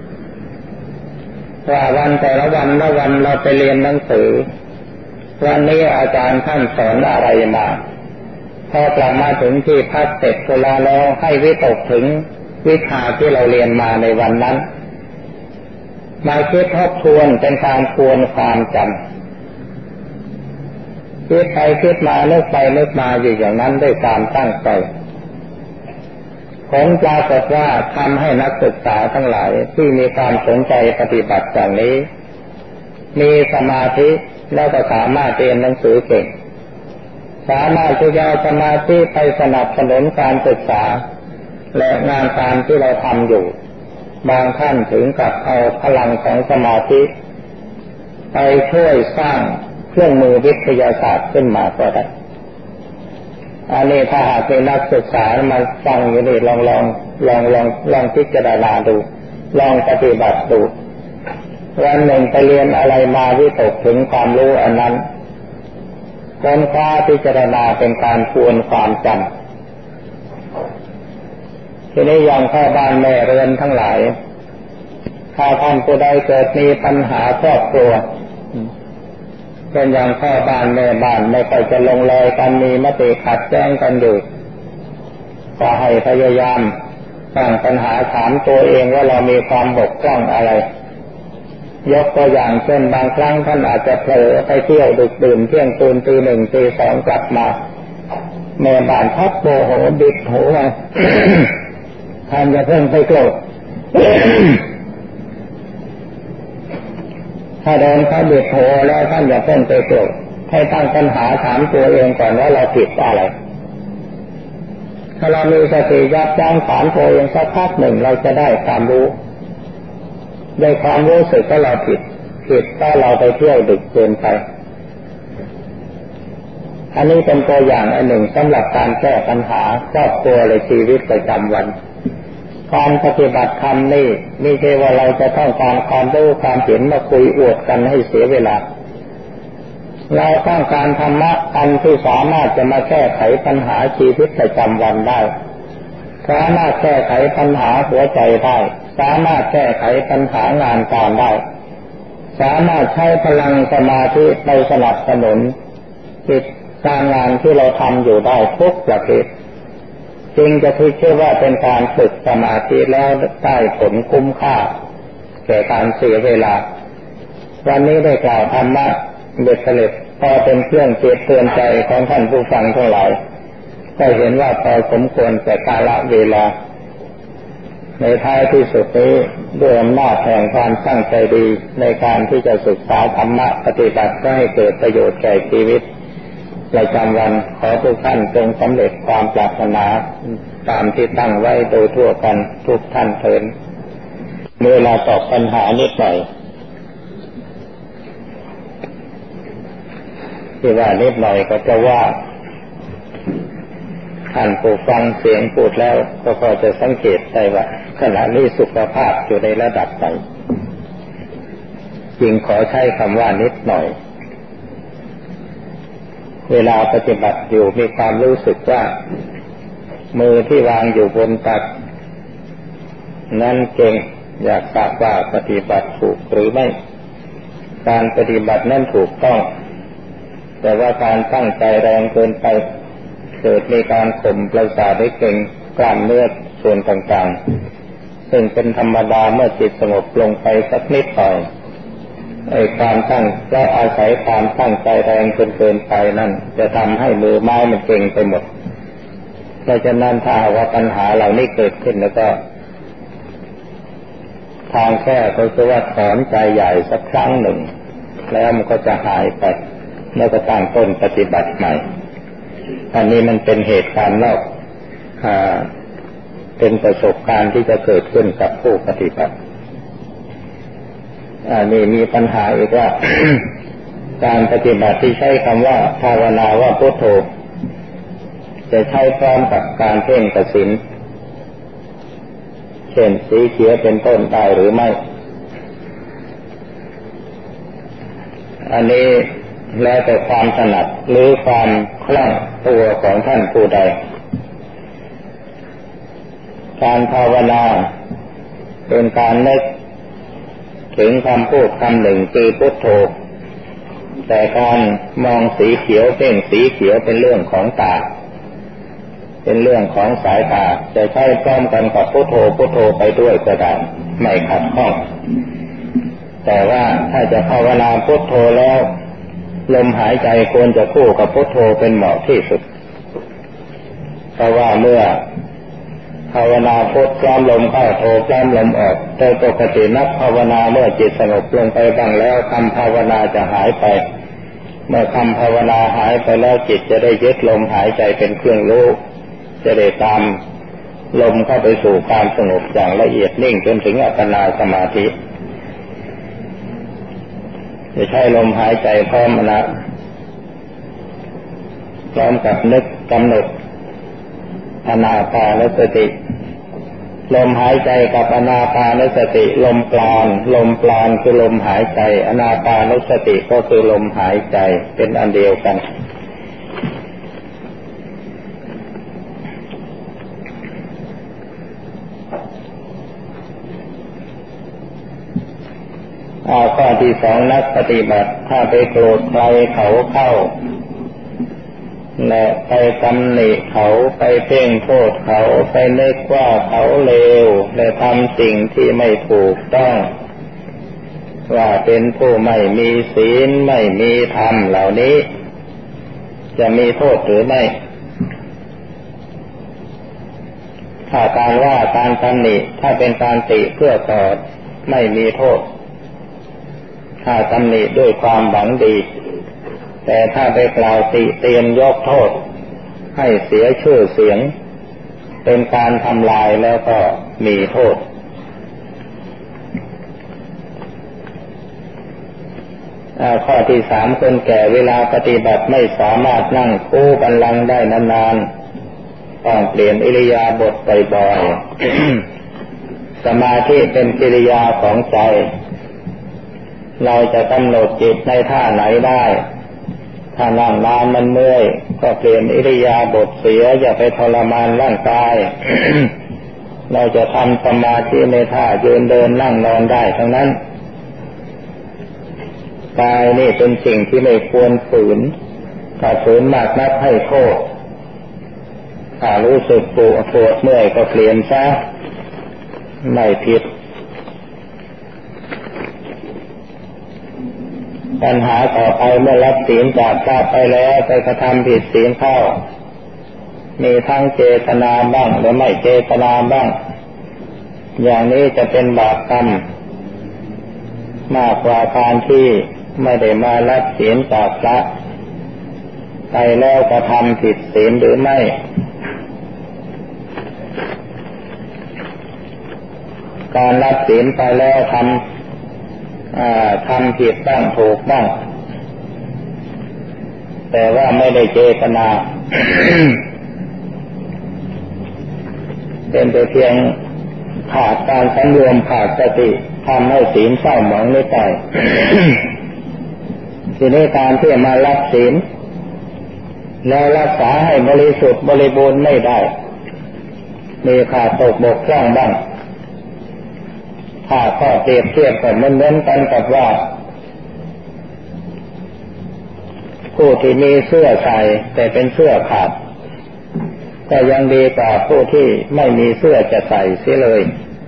ว่าวันแต่ละวันละวันเราไปเรียนหนังสือวันนี้อาจารย์ท่านสอนอะไรมาพอกลับมาถึงที่พักเสร็จเวลาแล้วให้วิตกถึงวิชาที่เราเรียนมาในวันนั้นมาคิดทบทวนเป็นการทวนความจำคิดไปคิดมาเลิกไปเลิกมาอยู่อย่างนั้นด้วยความตั้งใจผลปรากฏว่าทำให้นักศึกษาทั้งหลายที่มีความสนใจปฏิบัติอย่างนี้มีสมาธิแล้วก็สามารถเรียนหนังสือเก่งสามารถที่จะเอาสมาธิไปสนับสนุนการศึกษาและงานการที่เราทำอยู่บางท่านถึงกับเอาพลังของสมาธิไปช่วยสร้างเครื่องมือวิทยาศาสตร์ขึ้นมาก็ได้อันนี้ถ้าหากเป็นนักศึกษามาฟังอยู่นี่ลองลองลองลองลองพิจารณาดูลองปฏิบัติดูวันหนึ่งไปเรียนอะไรมาวิตกถึงความรู้อันนั้นค้นคว้าพิจารณาเป็นการทวนความจำทีนี้ยังพ่อบ้านแม่เรือนทั้งหลายถ้าท่านผู้ใดเกิดมีปัญหาครอบครัวเป็นอย่างพ่อบ้านแม่บ้านไม่ค่อยจะลงรอยกันมีมติขัดแย้งกันอยู่ก็ให้พยายามตั้งปัญหาถามตัวเองว่าเรามีความบกพร่องอะไรยกตัวอย่างเช่นบางครั้งท่านอาจจะเผลอไปเที่ยวดึกดื่นเที่ยงคืนตีหนึ่งตีสองกลับมาแม่บ้านทับโมโหบิดโหมา ท่านจะเพิ่งไปโกรธ ถ้าโดนเขาบิดโหแล้วท่านอย่าเพิ่งไปโกรธให้ตั้งปัญหาถามตัวเองก่อนว่าเราผิดอะไรถ้าเรามีสติยับยั้งถามตัวเองสักพักหนึ่งเราจะได้ความรู้ได้ความรู้สึกว่าเราผิดผิดถ้าเราไปเที่ยวดึกเกินไปอันนี้เป็นตัวอย่างอันหนึ่งสำหรับการแก้ปัญหาครอบครัวและชีวิตประจำวันการปฏิบัติธรรมนี่ไม่ใช่ว่าเราจะต้องการความรู้ความเห็นมาคุยอวดกันให้เสียเวลาเราต้องการธรรมะอันที่สามารถจะมาแก้ไขปัญหาชีวิตประจำวันได้สามารถแก้ไขปัญหาหัวใจได้สามารถแก้ไขปัญหางานการได้สามารถใช้พลังสมาธิไปสนับสนุนกิจการงานที่เราทำอยู่ได้ทุกประเภทจึงจะถือชื่อว่าเป็นการฝึกสมาธิแล้วได้ผลคุ้มค่าแก่การเสียเวลาวันนี้ได้กล่าวธรรมะเบ็ดเสร็จพอเป็นเครื่องเตือนใจของท่านผู้ฟังทั้งหลายก็เห็นว่าพอสมควรแก่กาลเวลาในท้ายที่สุดนี้ด้วยอำนาจแห่งความตั้งใจดีในการที่จะศึกษาธรรมะปฏิบัติให้เกิดประโยชน์แก่ชีวิตประจำวันขอทุกท่านจงสำเร็จความปรารถนาตามที่ตั้งไว้โดยทั่วกันทุกท่านเถิดเวลาตอบปัญหานิดหน่อยที่ว่านิดหน่อยก็จะว่าท่านผู้ฟังเสียงพูดแล้วก็พอจะสังเกตได้ว่าขณะนี้สุขภาพอยู่ในระดับไหนจึงขอใช้คำว่านิดหน่อยเวลาปฏิบัติอยู่มีความรู้สึกว่ามือที่วางอยู่บนตักนั้นเก่งอยากทราบว่าปฏิบัติถูกหรือไม่การปฏิบัตินั้นถูกต้องแต่ว่าการตั้งใจแรงเกินไปเกิดมีการข่มประสาทให้เก่งกล้ามเนื้อส่วนต่างๆซึ่งเป็นธรรมดาเมื่อจิตสงบลงไปสักนิดหน่อยไอ้ความตั้งและอาศัยความตั้งใจแรงจนเกินไปนั่นจะทำให้มือไม้มันเก่งไปหมดเพราะฉะนั้นถ้าว่าปัญหาเหล่านี้เกิดขึ้นแล้วก็ทางแก้ก็คือว่าถอนใจใหญ่สักครั้งหนึ่งแล้วมันก็จะหายไปแล้วก็ตั้งต้นปฏิบัติใหม่อันนี้มันเป็นเหตุการณ์นอกอ่าเป็นประสบการณ์ที่จะเกิดขึ้นกับผู้ปฏิบัติอันนี้มีปัญหาอีกว่า การปฏิบัติที่ใช้คำว่าภาวนาว่าพุทโธจะใช้พร้อมกับการเพ่งกสิณเช่นสีเขียวเป็นต้นได้หรือไม่อันนี้แล้วแต่ความถนัดหรือความคล่องตัวของท่านผู้ใดการภาวนาเป็นการนึกถึงคำพูดคำหนึ่งคือพุทโธแต่การมองสีเขียวเพ่งสีเขียวเป็นเรื่องของตาเป็นเรื่องของสายตาจะใช้พร้อมกันกับพุทโธพุทโธไปด้วยก็ได้ไม่ขัดข้องแต่ว่าถ้าจะภาวนาพุทโธแล้วลมหายใจควรจะคู่กับพุทโธเป็นเหมาะที่สุดเพราะว่าเมื่อภาวนาพุทพร้อมลมเข้าโธพร้อมลมออกโดยปกตินักภาวนาเมื่อจิตสงบลงไปบ้างแล้วคำภาวนาจะหายไปเมื่อคำภาวนาหายไปแล้วจิตจะได้ยึดลมหายใจเป็นเครื่องรู้จะได้ตามลมเข้าไปสู่ความสงบอย่างละเอียดนิ่งจนถึงอัปปนาสมาธิจะใช้ลมหายใจพร้อมนะพร้อมกับนึกกำหนดอานาปานสติลมหายใจกับอานาปานสติลมปราณลมปราณคือลมหายใจอานาปานสติก็คือลมหายใจเป็นอันเดียวกันข้อที่สองนักปฏิบัติถ้าไปโกรธใครเขาเข้าและไปตำหนิเขาไปเพ่งโทษเขาไปนึกว่าเขาเลวและทำสิ่งที่ไม่ถูกต้องว่าเป็นผู้ไม่มีศีลไม่มีธรรมเหล่านี้จะมีโทษหรือไม่ถ้าการว่าการตำหนิถ้าเป็นการติเพื่อก่อไม่มีโทษถ้าตำหนิด้วยความหวังดีแต่ถ้าไปกล่าวติเตียนยกโทษให้เสียชื่อเสียงเป็นการทำลายแล้วก็มีโทษข้อที่สามคนแก่เวลาปฏิบัติไม่สามารถนั่งคู่บัลลังก์ได้นานๆต้องเปลี่ยนอิริยาบถบ่อยๆ สมาธิเป็นกิริยาของใจเราจะกำหนดจิตในท่าไหนได้ถ้านั่งนานมันเมื่อยก็เปลี่ยนอิริยาบถเสียอย่าไปทรมานร่างกาย เราจะทำสมาธิในท่ายืนเดินนั่งนอนได้ทั้งนั้นกายนี่เป็นสิ่งที่ไม่ควรฝืนถ้าฝืนมากนักให้โทษถ้ารู้สึกปวดปวดเมื่อยก็เปลี่ยนซะไม่ผิดปัญหาต่อไปเมื่อรับศีลจากพระไปแล้วไปกระทำผิดศีลเข้ามีทั้งเจตนาบ้างหรือไม่เจตนาบ้างอย่างนี้จะเป็นบาปกรรมมากกว่าการที่ไม่ได้มารับศีลจากพระไปแล้วกระทำผิดศีลหรือไม่การรับศีลไปแล้วทำทำผิดบ้างถูกบ้างแต่ว่าไม่ได้เจตนา เป็นแต่เพียงขาดการสำรวมขาดสติทำให้ศีลเศร้าหมองไม่ไป ทีนี้การที่มารับศีลแล้วรักษาให้บริสุทธิ์บริบูรณ์ไม่ได้มีขาดตกบกพร่องบ้างถ้าข้อเปรียบเทียบกันเหมือนกันกับว่าผผู้ที่มีเสื้อใส่แต่เป็นเสื้อขาดก็ยังดีกว่าผู้ที่ไม่มีเสื้อจะใส่เสียเลย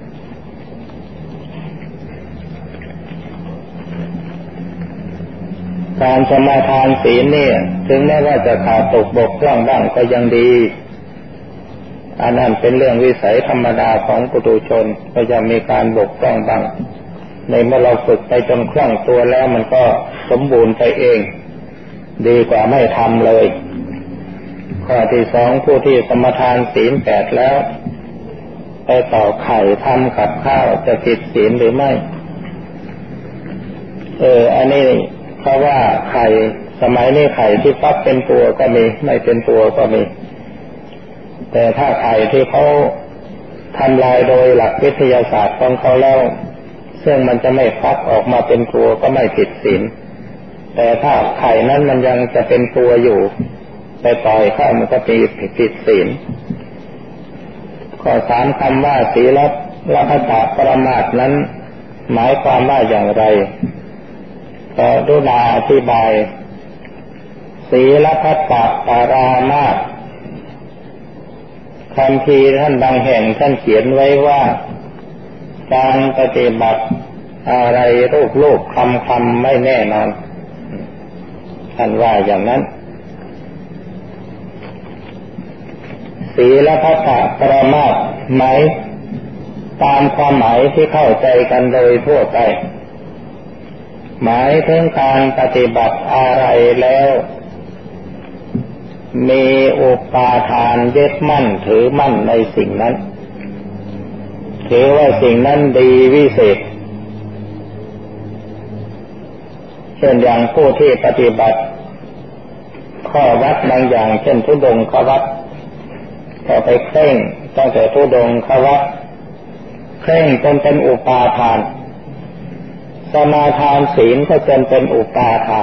การสมาทานศีลเนี่ยถึงแม้ว่าจะขาดตกบกพร่องบ้างก็ยังดีอันนั้นเป็นเรื่องวิสัยธรรมดาของปุถุชนก็จะมีการบกพร่องบ้างในเมื่อเราฝึกไปจนคล่องตัวแล้วมันก็สมบูรณ์ไปเองดีกว่าไม่ทำเลยข้อที่สองผู้ที่สมาทานศีลแปดแล้วไปต่อไข่ทำกับข้าวจะผิดศีลหรือไม่เอออันนี้เพราะว่าไข่สมัยนี้ไข่ที่ฟักเป็นตัวก็มีไม่เป็นตัวก็มีแต่ถ้าไข่ที่เขาทำลายโดยหลักวิทยาศาสตร์ของเขาแล้วซึ่งมันจะไม่ฟักออกมาเป็นตัวก็ไม่ผิดศีลแต่ถ้าไข่นั้นมันยังจะเป็นตัวอยู่ไปต่อยเข้ามันก็ผิดผิดศีลข้อสามคำว่าศีลละพัตตปรมาสน์นั้นหมายความว่าอย่างไรก็ดูดาอธิบายศีลพัตตปรามาสน์คำพีท่านบางแห่งท่านเขียนไว้ว่าการปฏิบัติอะไรรูปรูปคำคำไม่แน่นอนท่านว่าอย่างนั้นศีลพัตตปรมาสน์หมายตามความหมายที่เข้าใจกันโดยทั่วไปหมายถึงการปฏิบัติอะไรแล้วมีอุปาทานยึดมั่นถือมั่นในสิ่งนั้นถือว่าสิ่งนั้นดีวิเศษเช่นอย่างผู้ที่ปฏิบัติข้อวัดบางอย่างเช่นธุดงควัดก็ไปเคร่งตั้งแต่ธุดงควัดเคร่งจนเป็นอุปาทานสมาทานศีลก็จนเป็นอุปาทาน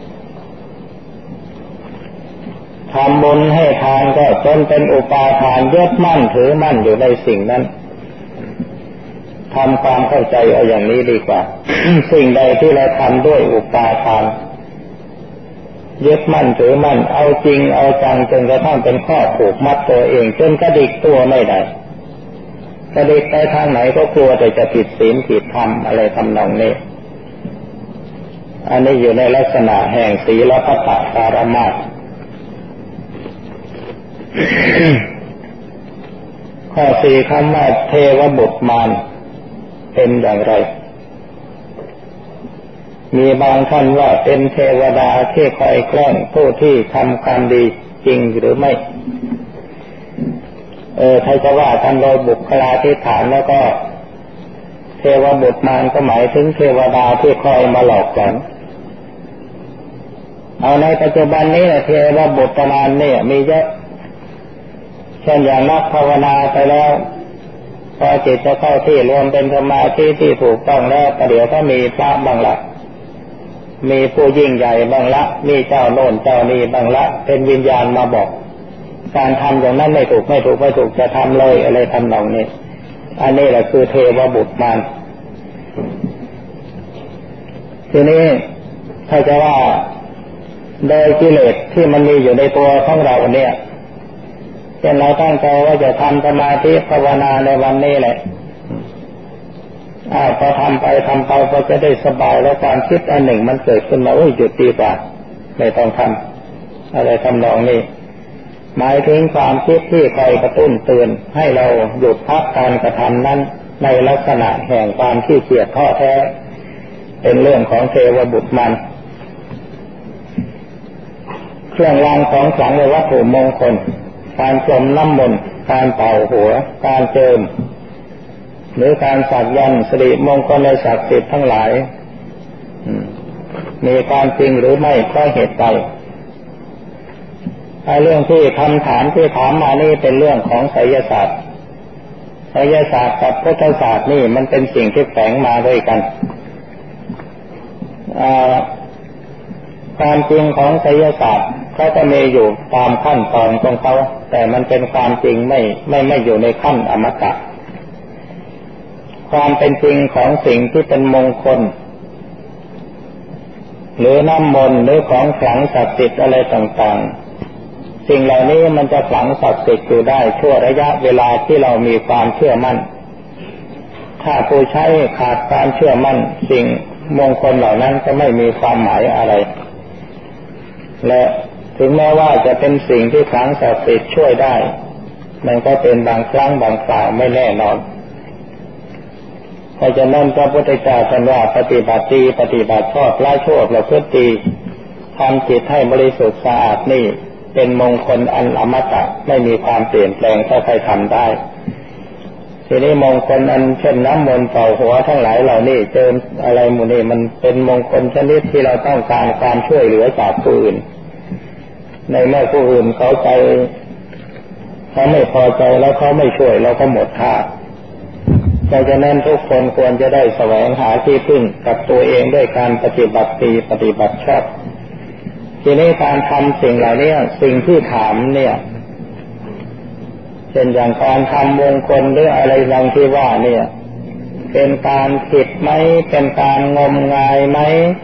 ทำบุญให้ทานก็จนเป็นอุปาทานยึดมั่นถือมั่นอยู่ในสิ่งนั้นทำความเข้าใจเอาอย่างนี้ดีกว่า สิ่งใดที่เราทำด้วยอุปาทานยึดมั่นถือมั่นเอาจริงเอาจังจนกระทั่งเป็นข้อผูกมัดตัวเองจนกระดิกตัวไม่ได้กระดิกไปทางไหนก็กลัวแต่จะผิดศีลผิดธรรมอะไรทำนองนี้อันนี้อยู่ในลักษณะแห่งศีลพัตตปรมาสน์ ข้อสี่คำว่าเทวบุตรมารเป็นอย่างไรมีบางท่านว่าเป็นเทวดาที่คอยแกล้งผู้ที่ทำความดีจริงหรือไม่เออใครจะว่ากันโดยบุคลาธิฐานแล้วก็เทวบุตรมารก็หมายถึงเทวดาที่คอยมาหลอกหลอนเอาในปัจจุบันนี้เทวบุตรมารเนี่ยมีเยอะเช่นอย่างนักภาวนาไปแล้วพอจิตจะเข้าที่รวมเป็นสมาธิที่ถูกต้องแล้วประเดี๋ยวก็มีพระบังละมีผู้ยิ่งใหญ่บังละมีเจ้าโน่นเจ้านี่บังละเป็นวิญญาณมาบอกการทำอย่างนั้นไม่ถูกไม่ถูกไม่ถูกจะทำเลยอะไรทำนองนี้อันนี้แหละคือเทวบุตรมารทีนี้ถ้าจะว่าโดยกิเลสที่มันมีอยู่ในตัวของเราเนี่ยเช่นเราตั้งใจว่าจะทำสมาธิภาวนาในวันนี้แหละอ้าวพอทำไปทำไปก็จะได้สบายแล้วความคิดอันหนึ่งมันเกิดขึ้นมาโอ้ยหยุดดีกว่าไม่ต้องทำอะไรทำนองนี้หมายถึงความคิดที่คอยกระตุ้นเตือนให้เราหยุดพักการกระทำนั้นในลักษณะแห่งความขี้เกียจท้อแท้เป็นเรื่องของเทวบุตรมารเครื่องรางของขลังในวัตถุมงคลการพรมน้ำมนต์การเป่าหัวการเจิมหรือการสักยันต์สิริมงคลในศักดิ์สิทธิ์ทั้งหลายมีความจริงหรือไม่เพราะเหตุใดไอ้เรื่องที่คำถามที่ถามมานี่เป็นเรื่องของไสยศาสตร์ไสยศาสตร์กับพุทธศาสตร์นี่มันเป็นสิ่งที่แฝงมาด้วยกันความจริงของไสยศาสตร์เขาก็มีอยู่ตามขั้นตอนของเขาแต่มันเป็นความจริงไม่ไม่ไม่อยู่ในขั้นอมตะความเป็นจริงของสิ่งที่เป็นมงคลหรือน้ำมนต์หรือของขลังศักดิ์สิทธิ์อะไรต่างๆสิ่งเหล่านี้มันจะขลังศักดิ์สิทธิ์อยู่ได้ชั่วระยะเวลาที่เรามีความเชื่อมั่นถ้าผู้ใช้ขาดความเชื่อมั่นสิ่งมงคลเหล่านั้นจะไม่มีความหมายอะไรและถึงแม้ว่าจะเป็นสิ่งที่ขลังศักดิ์สิทธิ์ช่วยได้มันก็เป็นบางครั้งบางคราวไม่แน่นอนเพราะฉะนั้นพระพุทธเจ้าท่านว่าปฏิบัติดีปฏิบัติชอบละชั่วประพฤติดีทำจิตให้บริสุทธิ์สะอาดนี่เป็นมงคลอันอมตะไม่มีความเปลี่ยนแปลงถ้าใครทำได้ทีนี้มงคลอันเช่นน้ำมนต์เป่าหัวทั้งหลายเหล่านี้เจออะไรหมู่นี้มันเป็นมงคลชนิดที่เราต้องการความช่วยเหลือจากผู้อื่นในเมื่อผู้อื่นเขาใจเขาไม่พอใจแล้วเขาไม่ช่วยเราก็หมดท่าดังนั้นทุกคนควรจะได้แสวงหาที่พึ่งกับตัวเองด้วยการปฏิบัติดีปฏิบัติชอบทีนี้การทำสิ่งเหล่านี้สิ่งที่ถามเนี่ยเช่นอย่างการทำมงคลหรืออะไรดังที่ว่าเนี่ยเป็นการผิดไหมเป็นการงมงายไหม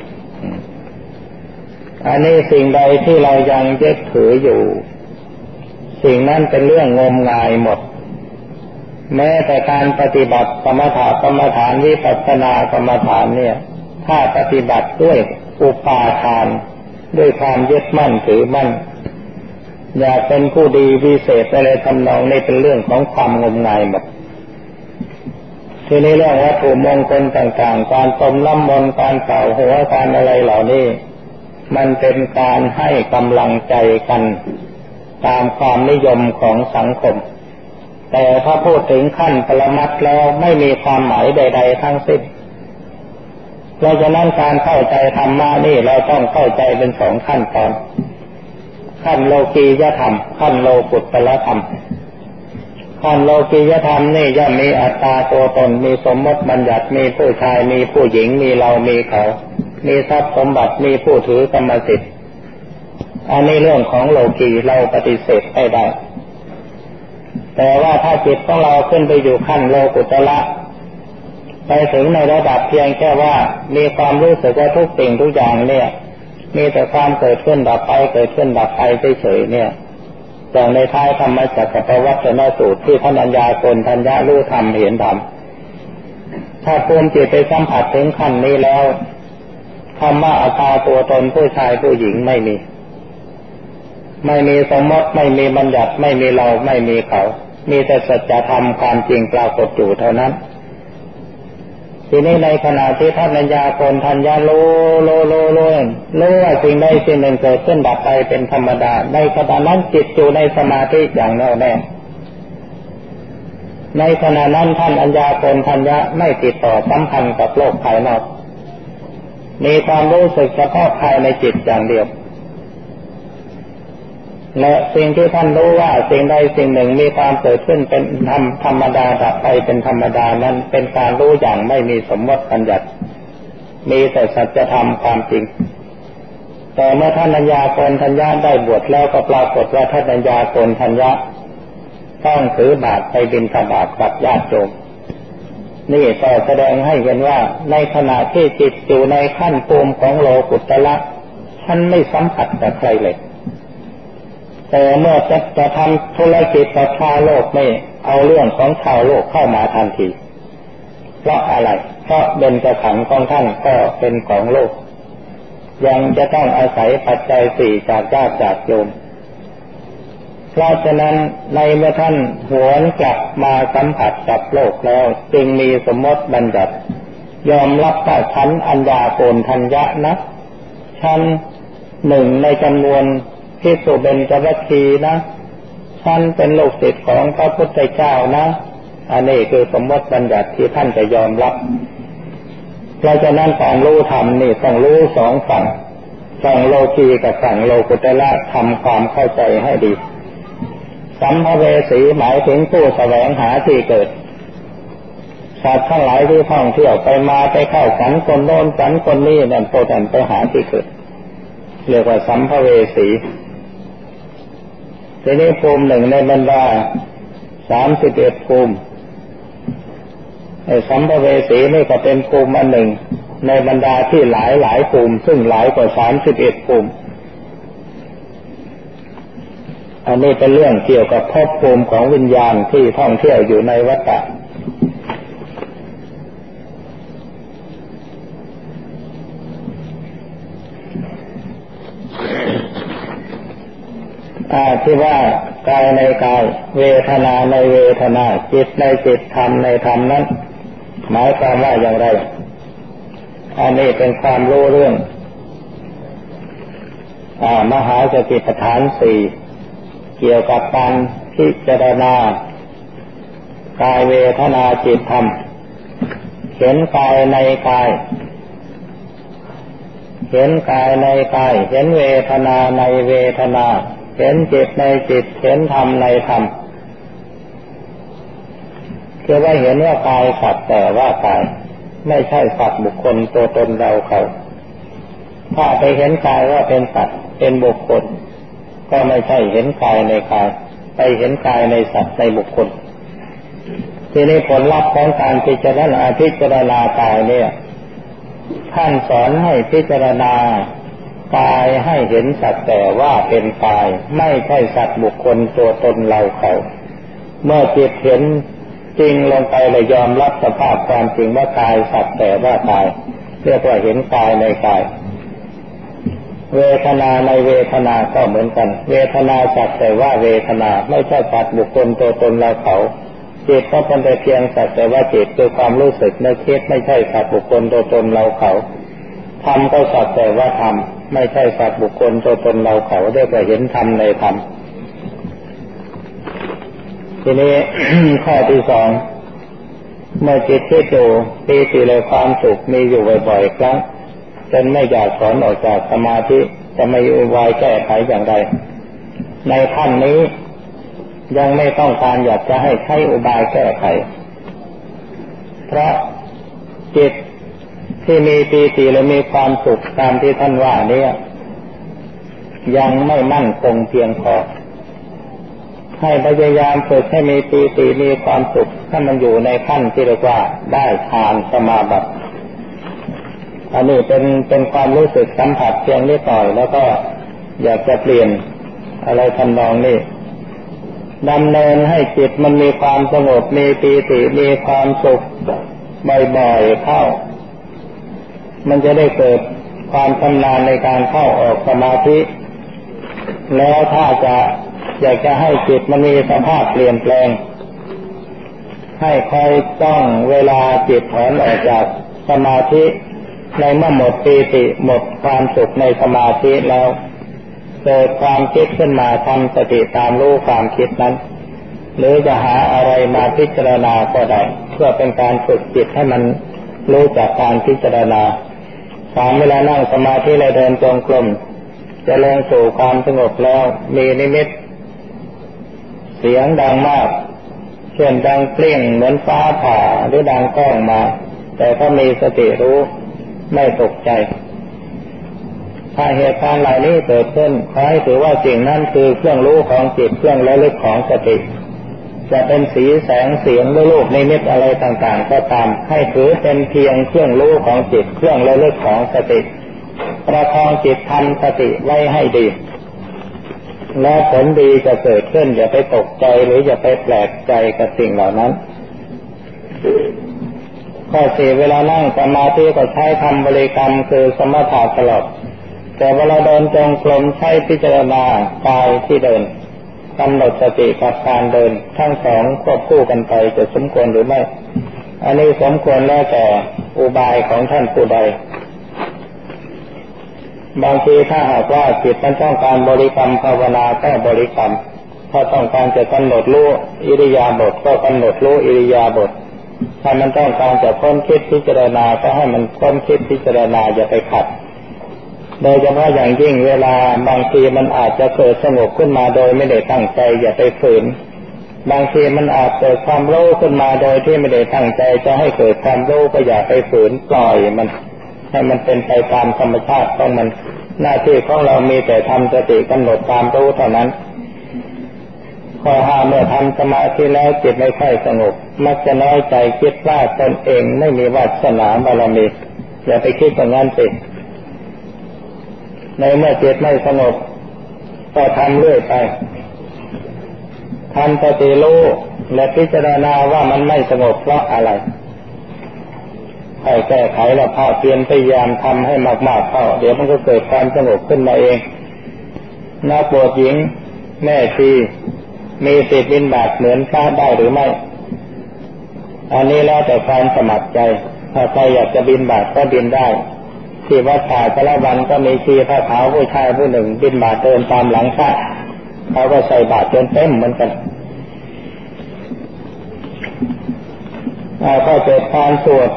อันนี้สิ่งใดที่เรายังยึดถืออยู่สิ่งนั้นเป็นเรื่องงมงายหมดแม้แต่การปฏิบัติสมถะกรรมฐานวิปัสสนากรรมฐานเนี่ยถ้าปฏิบัติด้วยอุปาทานด้วยความยึดมั่นถือมั่นอยากเป็นผู้ดีวิเศษอะไรทำนองนี้เป็นเรื่องของความงมงายหมดทีนี้เรื่องวัตถุมงคลต่างๆการต้มน้ำมนต์การเป่าหัวการอะไรเหล่านี้มันเป็นการให้กำลังใจกันตามความนิยมของสังคมแต่ถ้าพูดถึงขั้นปรมัตถ์แล้วไม่มีความหมายใดๆทั้งสิ้นเพราะฉะนั้นการเข้าใจธรรมะนี่เราต้องเข้าใจเป็นสองขั้นตอนขั้นโลกียธรรมขั้นโลกุตตรธรรมขั้นโลกียธรรมนี่ย่อมมีอัตตาตัวตนมีสมมติบัญญัติมีผู้ชายมีผู้หญิงมีเรามีเขามีทรัพย์สมบัติมีผู้ถือกรรมสิทธิ์อันนี้เรื่องของโลกีเราปฏิเสธไม่ได้แต่ว่าถ้าจิตของเราขึ้นไปอยู่ขั้นโลกุตระไปถึงในระดับเพียงแค่ว่ามีความรู้สึกว่าทุกสิ่งทุกอย่างเนี่ยมีแต่ความเกิดขึ้นดับไปเกิดขึ้นดับไปเฉยๆเนี่ยอย่างในท้ายธรรมจักรปวัตตนสูตรที่ท่านอัญญาโกณทัญญะรู้ธรรมเห็นธรรมถ้าภูมิจิตไปสัมผัสถึงขั้นนี้แล้วธรรมะอัตตาตัวตนผู้ชายผู้หญิงไม่มีไม่มีสมมติไม่มีบัญญัติไม่มีเราไม่มีเขามีแต่สัจธรรมความจริงปรากฏอยู่เท่านั้นทีนี้ในขณะที่ท่านอัญญาโกณทัญญะรู้รู้รู้รู้รู้ว่าสิ่งใดสิ่งหนึ่งเกิดขึ้นดับไปเป็นธรรมดาในขณะนั้นจิตอยู่ในสมาธิอย่างแน่วแน่ในขณะนั้นท่านอัญญาโกณทัญญะไม่ติดต่อสัมพันธ์กับโลกภายนอกมีความรู้สึกเฉพาะภายในจิตอย่างเดียวและสิ่งที่ท่านรู้ว่าสิ่งใดสิ่งหนึ่งมีความเกิดขึ้นเป็นธรรมธรรมดาดับไปเป็นธรรมดานั้นเป็นการรู้อย่างไม่มีสมมติบัญญัติมีแต่สัจธรรมความจริงแต่เมื่อท่านอัญญาโกณทัญญะได้บวชแล้วก็ปรากฏว่าท่านอัญญาโกณทัญญะต้องถือบาตรไปบิณฑบาตกับญาติโยมนี่ก็แสดงให้เห็นว่าในขณะที่จิตอยู่ในขั้นภูมิของโลกุตระท่านไม่สัมผัสกับใครเลยแต่เมื่อจะจะทำธุรกิจกับชาวโลกไม่เอาเรื่องของชาวโลกเข้ามาทันทีเพราะอะไรเพราะเบญจขันธ์ของท่านก็เป็นของโลกยังจะต้องอาศัยปัจจัยสี่จากญาติจากโยมเพราะฉะนั้นในเมื่อท่านหวนกลับมาสัมผัสกับโลกแล้วจึงมีสมมติบัญญัติยอมรับว่าฉันอัญญาโกณทัญญะนะฉันหนึ่งในจำนวนภิกษุเบญจวัคคีย์นะฉันเป็นลูกศิษย์ของพระพุทธเจ้านะอันนี้คือสมมติบัญญัติที่ท่านจะยอมรับเพราะฉะนั้นการรู้ธรรมนี่ต้องรู้สองฝั่งฝั่งโลกีกับฝั่งโลกุตระทำความเข้าใจให้ดีสัมภเวสีหมายถึงผู้แสวงหาที่เกิดสัตว์ทั้งหลายที่ท่องเที่ยวไปมาไปเข้าสันคนโน้นสันคนนี้นั่นโปรดไปหาที่เกิดเรียกว่าสัมภเวสีทีนี้ภูมิหนึ่งในบรรดาสามสิบเอ็ดภูมิไอ้สัมภเวสีนี่ก็เป็นภูมิอันหนึ่งในบรรดาที่หลายหลายภูมิซึ่งหลายกว่าสามสิบเอ็ดภูมิอันนี้เป็นเรื่องเกี่ยวกับภพภูมิของวิญญาณที่ท่องเที่ยวอยู่ในวัฏฏะที่ว่ากายในกายเวทนาในเวทนาจิตในจิตธรรมในธรรมนั้นหมายความว่าอย่างไรอันนี้เป็นความรู้เรื่องมหาสติปัฏฐานสี่เกี่ยวกับการพิจารณากายเวทนาจิตธรรมเห็นกายในกายเห็นกายในกายเห็นเวทนาในเวทนาเห็นจิตในจิตเห็นธรรมในธรรมคือว่าเห็นว่ากายสัตว์แต่ว่ากายไม่ใช่สัตว์บุคคลตัวตนเราเขาถ้าไปเห็นกายว่าเป็นสัตว์เป็นบุคคลก็ไม่ใช่เห็นกายในกายไปเห็นกายในสัตว์ในบุคคลทีนี้ผลลัพธ์ของการพิจารณาพิจารณากายเนี่ยท่านสอนให้พิจารณากายให้เห็นสัตว์แต่ว่าเป็นกายไม่ใช่สัตว์บุคคลตัวตนเราเขาเมื่อจิตเห็นจริงลงไปเลยยอมรับสภาพความจริงว่ากายสัตว์แต่ว่ากายเรียกว่าเห็นกายในกายเวทนาในเวทนาก็เหมือนกันเวทนาสัตว์แต่ว่าเวทนาไม่ใช่สัตว์บุคคลตัวตนเราเขาจิตก็เป็นแต่เพียงสัตว์แต่ว่าจิตคือความรู้สึกนึกคิดไม่ใช่สัตว์บุคคลตัวตนเราเขาธรรมก็สัตว์แต่ว่าธรรมไม่ใช่สัตว์บุคคลตัวตนเราเขาเรียกว่าเห็นธรรมในธรรมทีนี้ ข้อที่สองเมื่อจิตที่อยู่ปีติเลยความสุขมีอยู่บ่อยๆครั้งจนไม่อยากถอนออกจากสมาธิจะไม่อุบายแก้ไขอย่างไรในขั้นนี้ยังไม่ต้องการอยากจะให้ใช้อุบายแก้ไขเพราะจิตที่มีปีติและมีความสุขตามที่ท่านว่านี้ยังไม่มั่นคงเพียงพอให้พยายามฝึกให้มีปีติมีความสุขให้มันอยู่ในขั้นที่เรียกว่าได้ฌานสมาบัติอันนี้เป็นเป็นความรู้สึกสัมผัสเพียงนิดหน่อยแล้วก็อยากจะเปลี่ยนอะไรทำนองนี้ดำเนินให้จิตมันมีความสงบมีปีติมีความสุขบ่อยๆเข้ามันจะได้เกิดความชำนาญในการเข้าออกสมาธิแล้วถ้าจะอยากจะให้จิตมันมีสภาพเปลี่ยนแปลงให้คอยจ้องเวลาจิตถอนออกจากสมาธิในเมื่อหมดปีติหมดความสุขในสมาธิแล้วเกิดความคิดขึ้นมาทำสติตามรู้ความคิดนั้นหรือจะหาอะไรมาพิจารณาก็ได้เพื่อเป็นการฝึกจิตให้มันรู้จักการพิจารณาตามเวลานั่งสมาธิและเดินจงกรมจะลงสู่ความสงบแล้วมีนิมิตเสียงดังมากเช่นดังเปรี้ยงเหมือนฟ้าผ่าหรือดังก้องมาแต่ถ้ามีสติรู้ไม่ตกใจถ้าเหตุการณ์เหล่านี้เกิดขึ้นขอให้ถือว่าสิ่งนั้นคือเครื่องรู้ของจิตเครื่องระลึกของสติจะเป็นสีแสงเสียงหรือรูปนิมิตอะไรต่างๆก็ตามให้ถือเป็นเพียงเครื่องรู้ของจิตเครื่องระลึกของสติประคองจิตทำสติไว้ให้ดีและผลดีจะเกิดขึ้นอย่าไปตกใจหรืออย่าไปแปลกใจกับสิ่งเหล่านั้นข้อสี่เวลานั่งสมาธิก็ใช้คำบริกรรมคือสมถะตลอดแต่เวลาเดินจงกรมใช้พิจารณากายที่เดินกำหนดสติกับการเดินทั้งสองควบคู่กันไปจะสมควรหรือไม่อันนี้สมควรแล้วแต่อุบายของท่านผู้ใดบางทีถ้าหากว่าจิตมันต้องการบริกรรมภาวนาก็บริกรรมถ้าต้องการจะกำหนดรู้อิริยาบถก็กำหนดรู้อิริยาบถถ้ามันต้องการจะค้นคิดพิจารณาก็ให้มันค้นคิดพิจารณาอย่าไปขัดโดยเฉพาะอย่างยิ่งเวลาบางทีมันอาจจะเกิดสงบขึ้นมาโดยไม่ได้ตั้งใจอย่าไปฝืนบางทีมันอาจเกิดความรู้ขึ้นมาโดยที่ไม่ได้ตั้งใจจะให้เกิดความรู้ก็อย่าไปฝืนปล่อยมันให้มันเป็นไปตามธรรมชาติของมันหน้าที่ของเรามีแต่ทำสติกำหนดตามรู้เท่านั้นขพอหาเมื่อทำสมาธิแล้วจิตไม่ค่อยสงบมักจะน้อยใจคิดว่าตนเองไม่มีวาสนาบารมีอย่าไปคิดอย่างนั้นสิในเมื่อจิตไม่สงบก็ทำเรื่อยไปทำสติรู้และพิจารณาว่ามันไม่สงบเพราะอะไรให้แก้ไขและภาคเพียรพยายามทำให้มากๆเข้าเดี๋ยวมันก็เกิดความสงบขึ้นมาเองนักบวชหญิงแม่ชีมีสิทธิ์บิณฑบาตเหมือนพระได้หรือไม่อันนี้แล้วแต่ความสมัครใจถ้าใครอยากจะบิณฑบาตก็บิณได้ที่วัดป่าสารวันก็มีชีพระขาวผู้ชายผู้หนึ่งบิณฑบาตเดินตามหลังพระเขาก็ใส่บาตรจนเต็มเหมือนกันก็เกิดการสวด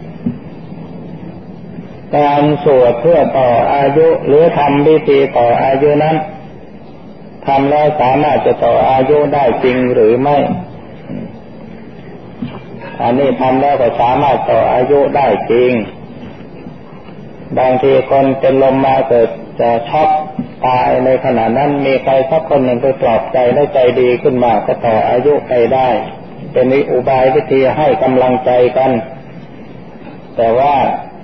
การสวดเพื่อต่ออายุหรือทำพิธีต่ออายุนั้นทำแล้วสามารถจะต่ออายุได้จริงหรือไม่อันนี้ทำแล้วก็สามารถต่ออายุได้จริงบางทีคนเป็นลมมาเกิดจะช็อกตายในขณะนั้นมีใครสักคนหนึ่งไปปลอบใจและใจดีขึ้นมาก็ต่ออายุไปได้เป็นอุบายวิธีให้กำลังใจกันแต่ว่า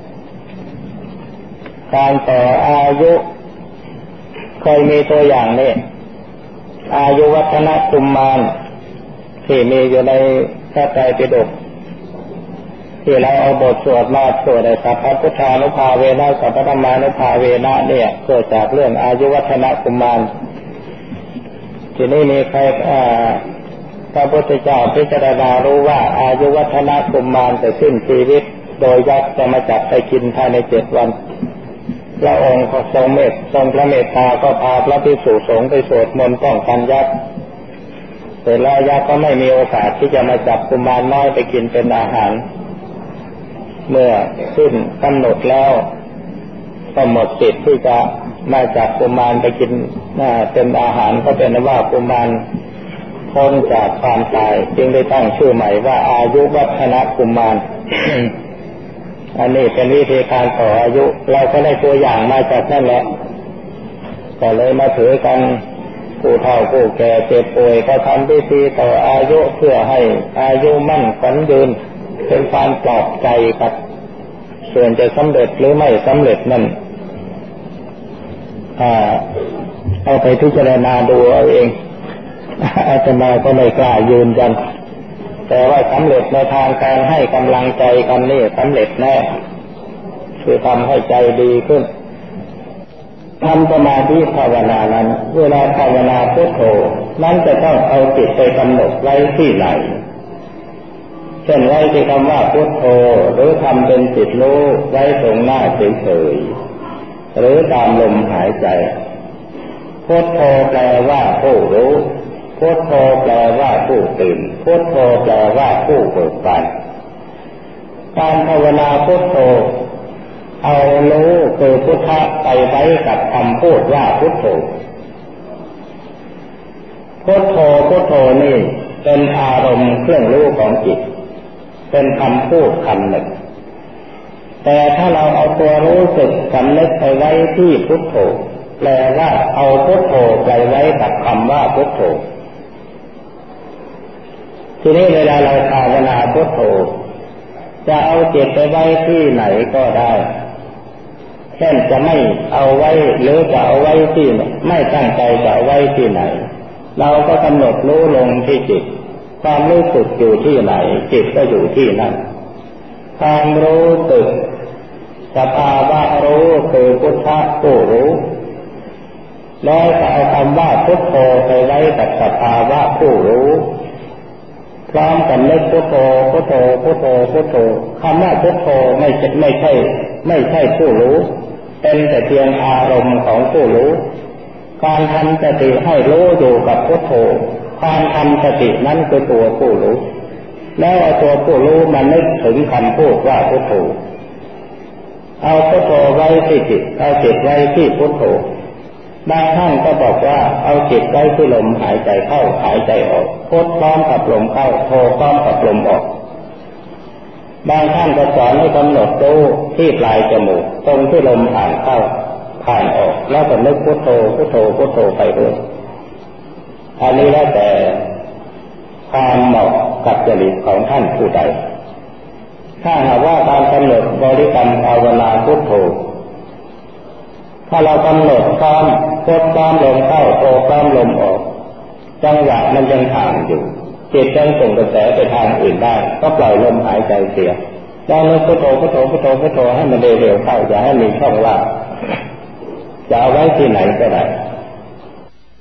การต่ออายุเคยมีตัวอย่างนี่อายุวัฒนกุมมารที่มีอยู่ในพระไตรปิฎกที่เราเอาบทสวดมาสวดในสัพพพุทธานุภาเวนะสัพพธรรมานุภาเวนะเนี่ยเกิดจากเรื่องอายุวัฒนกุมมารที่นี่มีใครพระพุทธเจ้าพิจารณารู้ว่าอายุวัฒนกุมมารจะสิ้นชีวิตโดยยักษ์จะมาจับไปกินภายในเจ็ดวันพระองค์ก็ทรงเมตทรงพระเมตตาก็พาพระภิกษุสงฆ์ไปสวดมนต์ป้องกันยักษ์เสร็จแล้วยักษ์ก็ไม่มีโอกาสที่จะมาจับกุมารน้อยไปกินเป็นอาหารเมื่อสิ้นกำหนดแล้วก็หมดสิทธิ์ที่จะมาจับกุมารไปกินเป็นอาหารก็เป็นว่ากุมารพ้นจากความตายจึงได้ตั้งชื่อใหม่ว่าอายุวัฒนกุมาร อันนี้เป็นวิธีการต่ออายุเราก็ได้ตัวอย่างมาจากนั่นแหละก็เลยมาถือกันผู้เฒ่าผู้แก่เจ็บป่วยก็ทำพิธีต่ออายุเพื่อให้อายุมั่นขวัญยืนเป็นความปลอบใจครับส่วนจะสำเร็จหรือไม่สำเร็จนั่นเอาไปพิจารณาดูเอาเองอาตมาก็ไม่กล้ายืนยันแต่ว่าสำเร็จในทางการให้กำลังใจกันนี่สำเร็จแน่คือทำให้ใจดีขึ้นทำสมาธิภาวนานั้นเวลาภาวนาพุทโธนั้นจะต้องเอาจิตไปกำหนดไว้ที่ไหนเช่นไว้ที่คำว่าพุทโธหรือทำเป็นจิตรู้ไว้ตรงหน้าเฉยๆหรือตามลมหายใจพุทโธแปลว่าผู้รู้พุทโธแปลว่าผู้ตื่นพุทโธแปลว่าผู้เบิกบานการภาวนาพุทโธเอารู้คือพุทธะไปไว้กับคำพูดว่าพุทโธพุทโธพุทโธนี่เป็นอารมณ์เครื่องรู้ของจิตเป็นคำพูดคำหนึ่งแต่ถ้าเราเอาตัวรู้สึกสำนึกไปไว้ที่พุทโธแปลว่าเอาพุทโธไปไว้กับคำว่าพุทโธทีนี้เวลาเราภาวนาพุทโธจะเอาจิตไปไว้ที่ไหนก็ได้เช่นจะไม่เอาไว้หรือจะเอาไว้ที่ไม่ตั้งใจจะเอาไว้ที่ไหนเราก็กำหนดรู้ลงที่จิตความรู้สึกอยู่ที่ไหนจิตก็อยู่ที่นั่นความรู้สึกสภาวะรู้คือพุทธะผู้รู้แล้วก็เอาคำว่าพุทโธไปไว้กับสภาวะผู้รู้พร้อมกันนึกพุทโธพุทโธพุทโธพุทโธคำว่าพุทโธไม่ใช่ไม่ใช่ไม่ใช่ผู้รู้เป็นแต่เพียงอารมณ์ของผู้รู้การทำสติให้รู้อยู่กับพุทโธการทำสตินั้นคือตัวผู้รู้แล้วเอาตัวผู้รู้มานึกถึงคำพูดว่าพุทโธเอาพุทโธไว้ที่จิตเอาจิตไว้ที่พุทโธบางท่านก็บอกว่าเอาจิตไว้ที่ลมหายใจเข้าหายใจออกพุทพร้อมกับลมเข้าโธพร้อมกับลมออกบางท่านก็สอนให้กำหนดรู้ที่ปลายจมูกตรงที่ลมผ่านเข้าผ่านออกแล้วก็นึกพุทโธพุทโธพุทโธไปด้วยอันนี้แล้วแต่ความเหมาะกับจริตของท่านผู้ใดถ้าหากว่าการกำหนดบริกรรมภาวนาพุทโธถ้าเรากำหนดพร้อมโคพร้อมลมเข้าโธพร้อมลมออกจังหวะมันยังห่างอยู่จิตยังส่งกระแสไปทางอื่นได้ก็ปล่อยลมหายใจเสียแล้วนึกพุทโธพุทโธพุทโธพุทโธให้มันเร็วๆเข้าอย่าให้มีช่องว่างจะเอาไว้ที่ไหนก็ได้